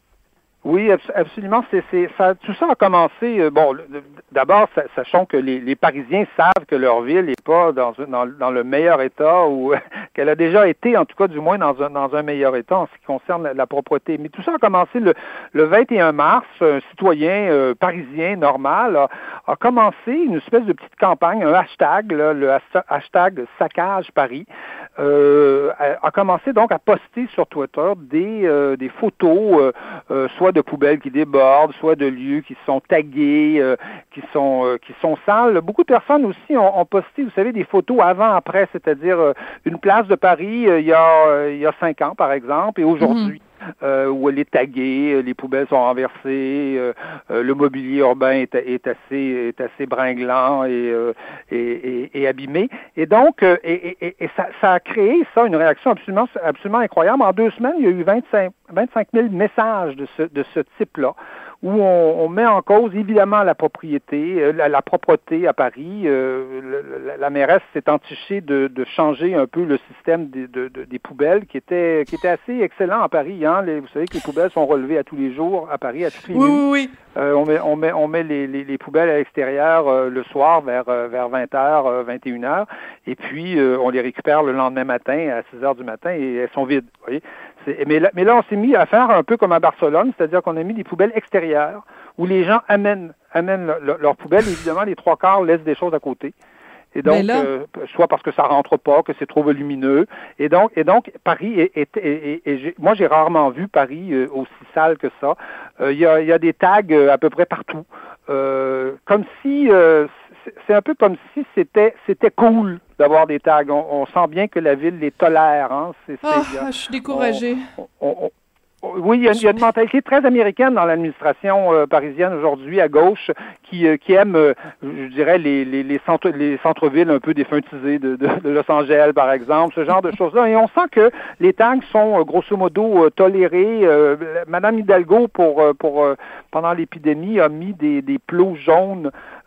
Oui, absolument. C'est, c'est, ça, tout ça a commencé. Euh, bon, d'abord, sachons que les, les Parisiens savent que leur ville n'est pas dans, dans, dans le meilleur état ou qu'elle a déjà été, en tout cas, du moins dans un, dans un meilleur état en ce qui concerne la, la propreté. Mais tout ça a commencé le, le vingt et un mars. Un citoyen euh, parisien normal a, a commencé une espèce de petite campagne, un hashtag, là, le hashtag Saccage Paris, euh, a, a commencé donc à poster sur Twitter des, euh, des photos, euh, euh, soit de poubelles qui débordent, soit de lieux qui sont tagués, euh, qui sont euh, qui sont sales. Beaucoup de personnes aussi ont, ont posté, vous savez, des photos avant-après, c'est-à-dire euh, une place de Paris euh, il y a euh, il y a cinq ans, par exemple, et aujourd'hui. Mm-hmm. Euh, où elle est taguée, les poubelles sont renversées, euh, euh, le mobilier urbain est, est assez est assez bringlant et, euh, et, et, et abîmé. Et donc, euh, et, et, et ça, ça a créé ça une réaction absolument absolument incroyable. En deux semaines, il y a eu vingt-cinq mille messages de ce de ce type-là, où on, on met en cause évidemment la propriété, euh, la, la propreté à Paris. Euh, la, la mairesse s'est entichée de, de changer un peu le système des, de, de, des poubelles, qui était qui était assez excellent à Paris. Hein. Les, vous savez que les poubelles sont relevées à tous les jours à Paris, à toutes les oui, nuits. Oui, oui. Euh, on met on met on met les, les, les poubelles à l'extérieur euh, le soir vers euh, vers vingt heures, euh, vingt et une heures, et puis euh, on les récupère le lendemain matin à six heures du matin et elles sont vides. Vous voyez. C'est, mais, là, mais là, on s'est mis à faire un peu comme à Barcelone, c'est-à-dire qu'on a mis des poubelles extérieures où les gens amènent, amènent le, le, leurs poubelles. Évidemment, les trois quarts laissent des choses à côté. Et donc, là... euh, soit parce que ça rentre pas, que c'est trop volumineux. Et donc, et donc Paris est, est, est, est, est j'ai, moi, j'ai rarement vu Paris euh, aussi sale que ça. Il euh, y, a, y a des tags euh, à peu près partout, euh, comme si euh, c'est, c'est un peu comme si c'était c'était cool d'avoir des tags. On, on sent bien que la ville les tolère. Hein. C'est, c'est, oh, a, je suis découragée. On, on, on, Oui, il y, a, il y a une mentalité très américaine dans l'administration euh, parisienne aujourd'hui, à gauche, qui, euh, qui aime, euh, je dirais, les, les, les, centres, les centres-villes un peu défuntisés de, de, de Los Angeles, par exemple, ce genre de choses-là. Et on sent que les tags sont, euh, grosso modo, euh, tolérés. Euh, Madame Hidalgo, pour, euh, pour euh, pendant l'épidémie, a mis des, des plots jaunes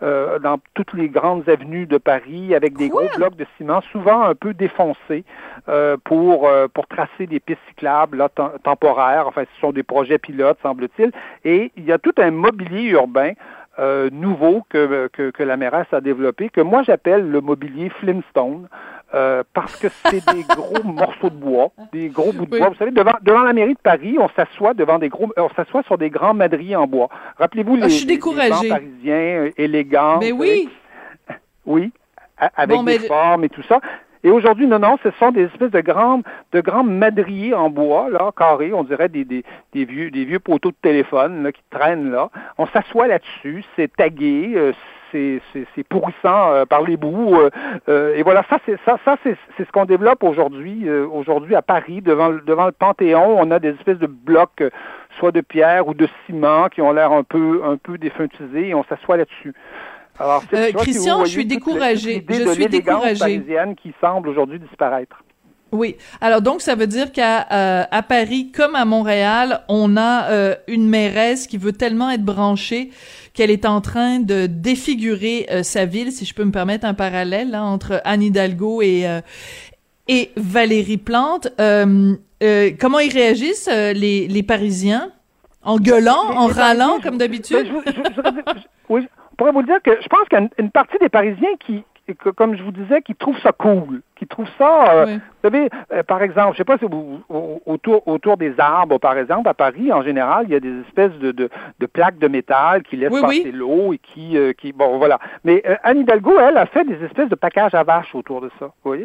euh, dans toutes les grandes avenues de Paris avec des Quoi? gros blocs de ciment, souvent un peu défoncés, euh, pour euh, pour tracer des pistes cyclables là, tem- temporaires. Enfin, ce sont des projets pilotes, semble-t-il. Et il y a tout un mobilier urbain euh, nouveau que, que que la mairesse a développé, que moi j'appelle le mobilier Flintstone. Euh, parce que c'est des gros morceaux de bois, des gros bouts de Oui. bois. Vous savez, devant, devant la mairie de Paris, on s'assoit devant des gros, on s'assoit sur des grands madriers en bois. Rappelez-vous Ah, les, je suis les, les découragée. bancs parisiens euh, élégants. Mais vous oui. savez. Oui, a- avec Bon, des mais- formes et tout ça. Et aujourd'hui, non, non, ce sont des espèces de grands, de grands madriers en bois, là, carrés, on dirait des, des, des vieux, des vieux poteaux de téléphone, là, qui traînent là. On s'assoit là-dessus, c'est tagué, euh, c'est, c'est, c'est pourrissant euh, par les bouts, euh, euh, et voilà, ça, c'est, ça, ça, c'est, c'est ce qu'on développe aujourd'hui, euh, aujourd'hui à Paris, devant, le- devant le Panthéon. On a des espèces de blocs, euh, soit de pierre ou de ciment, qui ont l'air un peu, un peu défuntisés, et on s'assoit là-dessus. Alors, c'est, Euh, tu vois, si Christian, vous je suis voyez toute la- découragée. toute l'idée Je de suis l'élégance découragée. parisienne qui semble aujourd'hui disparaître. Oui. Alors donc ça veut dire qu'à euh, à Paris comme à Montréal, on a euh, une mairesse qui veut tellement être branchée qu'elle est en train de défigurer euh, sa ville, si je peux me permettre un parallèle là, entre Anne Hidalgo et euh, et Valérie Plante. Euh, euh, comment ils réagissent euh, les les Parisiens? En gueulant, Les- en les râlant Parisiens, comme je- d'habitude? je- je- je- je- je- oui, je pourrais vous le dire que je pense qu'il y a une, une partie des Parisiens qui, que, comme je vous disais, qui trouvent ça cool, qui trouvent ça, euh, Oui. vous savez, euh, par exemple, je sais pas si vous, au- autour, autour des arbres, par exemple, à Paris, en général, il y a des espèces de, de, de plaques de métal qui laissent Oui, passer oui. l'eau et qui, euh, qui, bon, voilà. Mais euh, Anne Hidalgo, elle, a fait des espèces de packages à vaches autour de ça, vous voyez?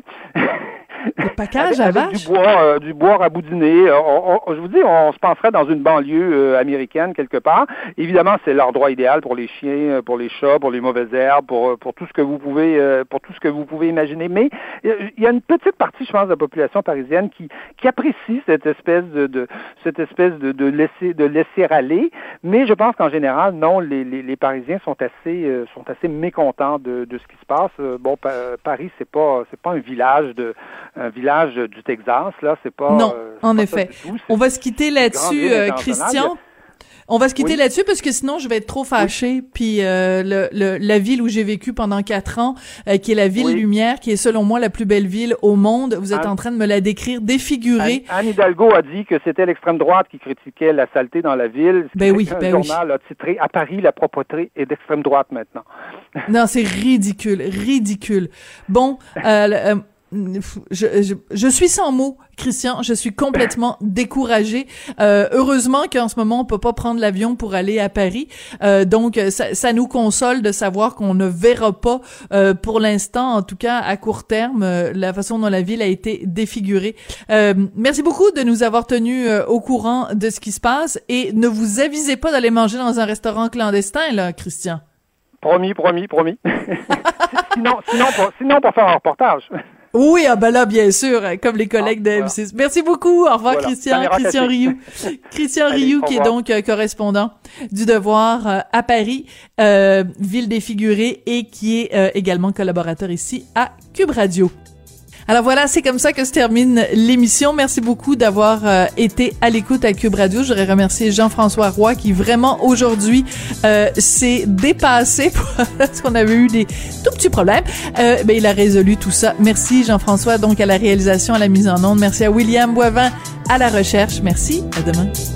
Des packages avec, à avec vaches? du bois, euh, du bois raboudiné. Euh, on- on- je vous dis, on se penserait dans une banlieue euh, américaine quelque part. Évidemment, c'est l'endroit idéal pour les chiens, euh, pour les chats, pour les mauvaises herbes, pour euh, pour tout ce que vous pouvez, euh, pour tout ce que vous pouvez imaginer. Mais euh, il y a une petite partie, je pense, de la population parisienne qui qui apprécie cette espèce de, de cette espèce de, de laisser de laisser aller. Mais je pense qu'en général, non, les, les, les Parisiens sont assez euh, sont assez mécontents de, de ce qui se passe. Euh, bon, pa- Paris, c'est pas c'est pas un village de un village du Texas, là, c'est pas... Non, euh, c'est en pas effet. ça du tout. C'est On va se quitter une là-dessus, grande ville euh, internationale. Christian. On va se quitter Oui. là-dessus parce que sinon je vais être trop fâchée. Puis euh, le, le, la ville où j'ai vécu pendant quatre ans, euh, qui est la ville Oui. Lumière, qui est selon moi la plus belle ville au monde, vous êtes Anne- en train de me la décrire défigurée. Anne, Anne Hidalgo a dit que c'était l'extrême droite qui critiquait la saleté dans la ville. Ben oui, Un ben oui. journal a titré « À Paris, la propreté est d'extrême droite maintenant ». Non, c'est ridicule, ridicule. Bon, euh, le- euh, je, je, je suis sans mots, Christian. Je suis complètement découragée. Euh, heureusement qu'en ce moment, on peut pas prendre l'avion pour aller à Paris. Euh, donc, ça, ça nous console de savoir qu'on ne verra pas, euh, pour l'instant, en tout cas à court terme, euh, la façon dont la ville a été défigurée. Euh, merci beaucoup de nous avoir tenus euh, au courant de ce qui se passe et ne vous avisez pas d'aller manger dans un restaurant clandestin, là, Christian. Promis, promis, promis. sinon, sinon, pour, sinon, pour faire un reportage. Oui, ah ben là, bien sûr, comme les collègues de M six. Merci beaucoup. Au revoir, Voilà. Christian. Caméra Christian cachée. Rioux. Christian Allez, Rioux, au qui est revoir. donc euh, correspondant du Devoir euh, à Paris, euh, ville défigurée, et qui est euh, également collaborateur ici à Cube Radio. Alors voilà, c'est comme ça que se termine l'émission. Merci beaucoup d'avoir euh, été à l'écoute à Cube Radio. Je voudrais remercier Jean-François Roy qui vraiment aujourd'hui euh, s'est dépassé parce qu'on avait eu des tout petits problèmes. Euh, ben il a résolu tout ça. Merci Jean-François donc à la réalisation, à la mise en onde. Merci à William Boivin à la recherche. Merci. À demain.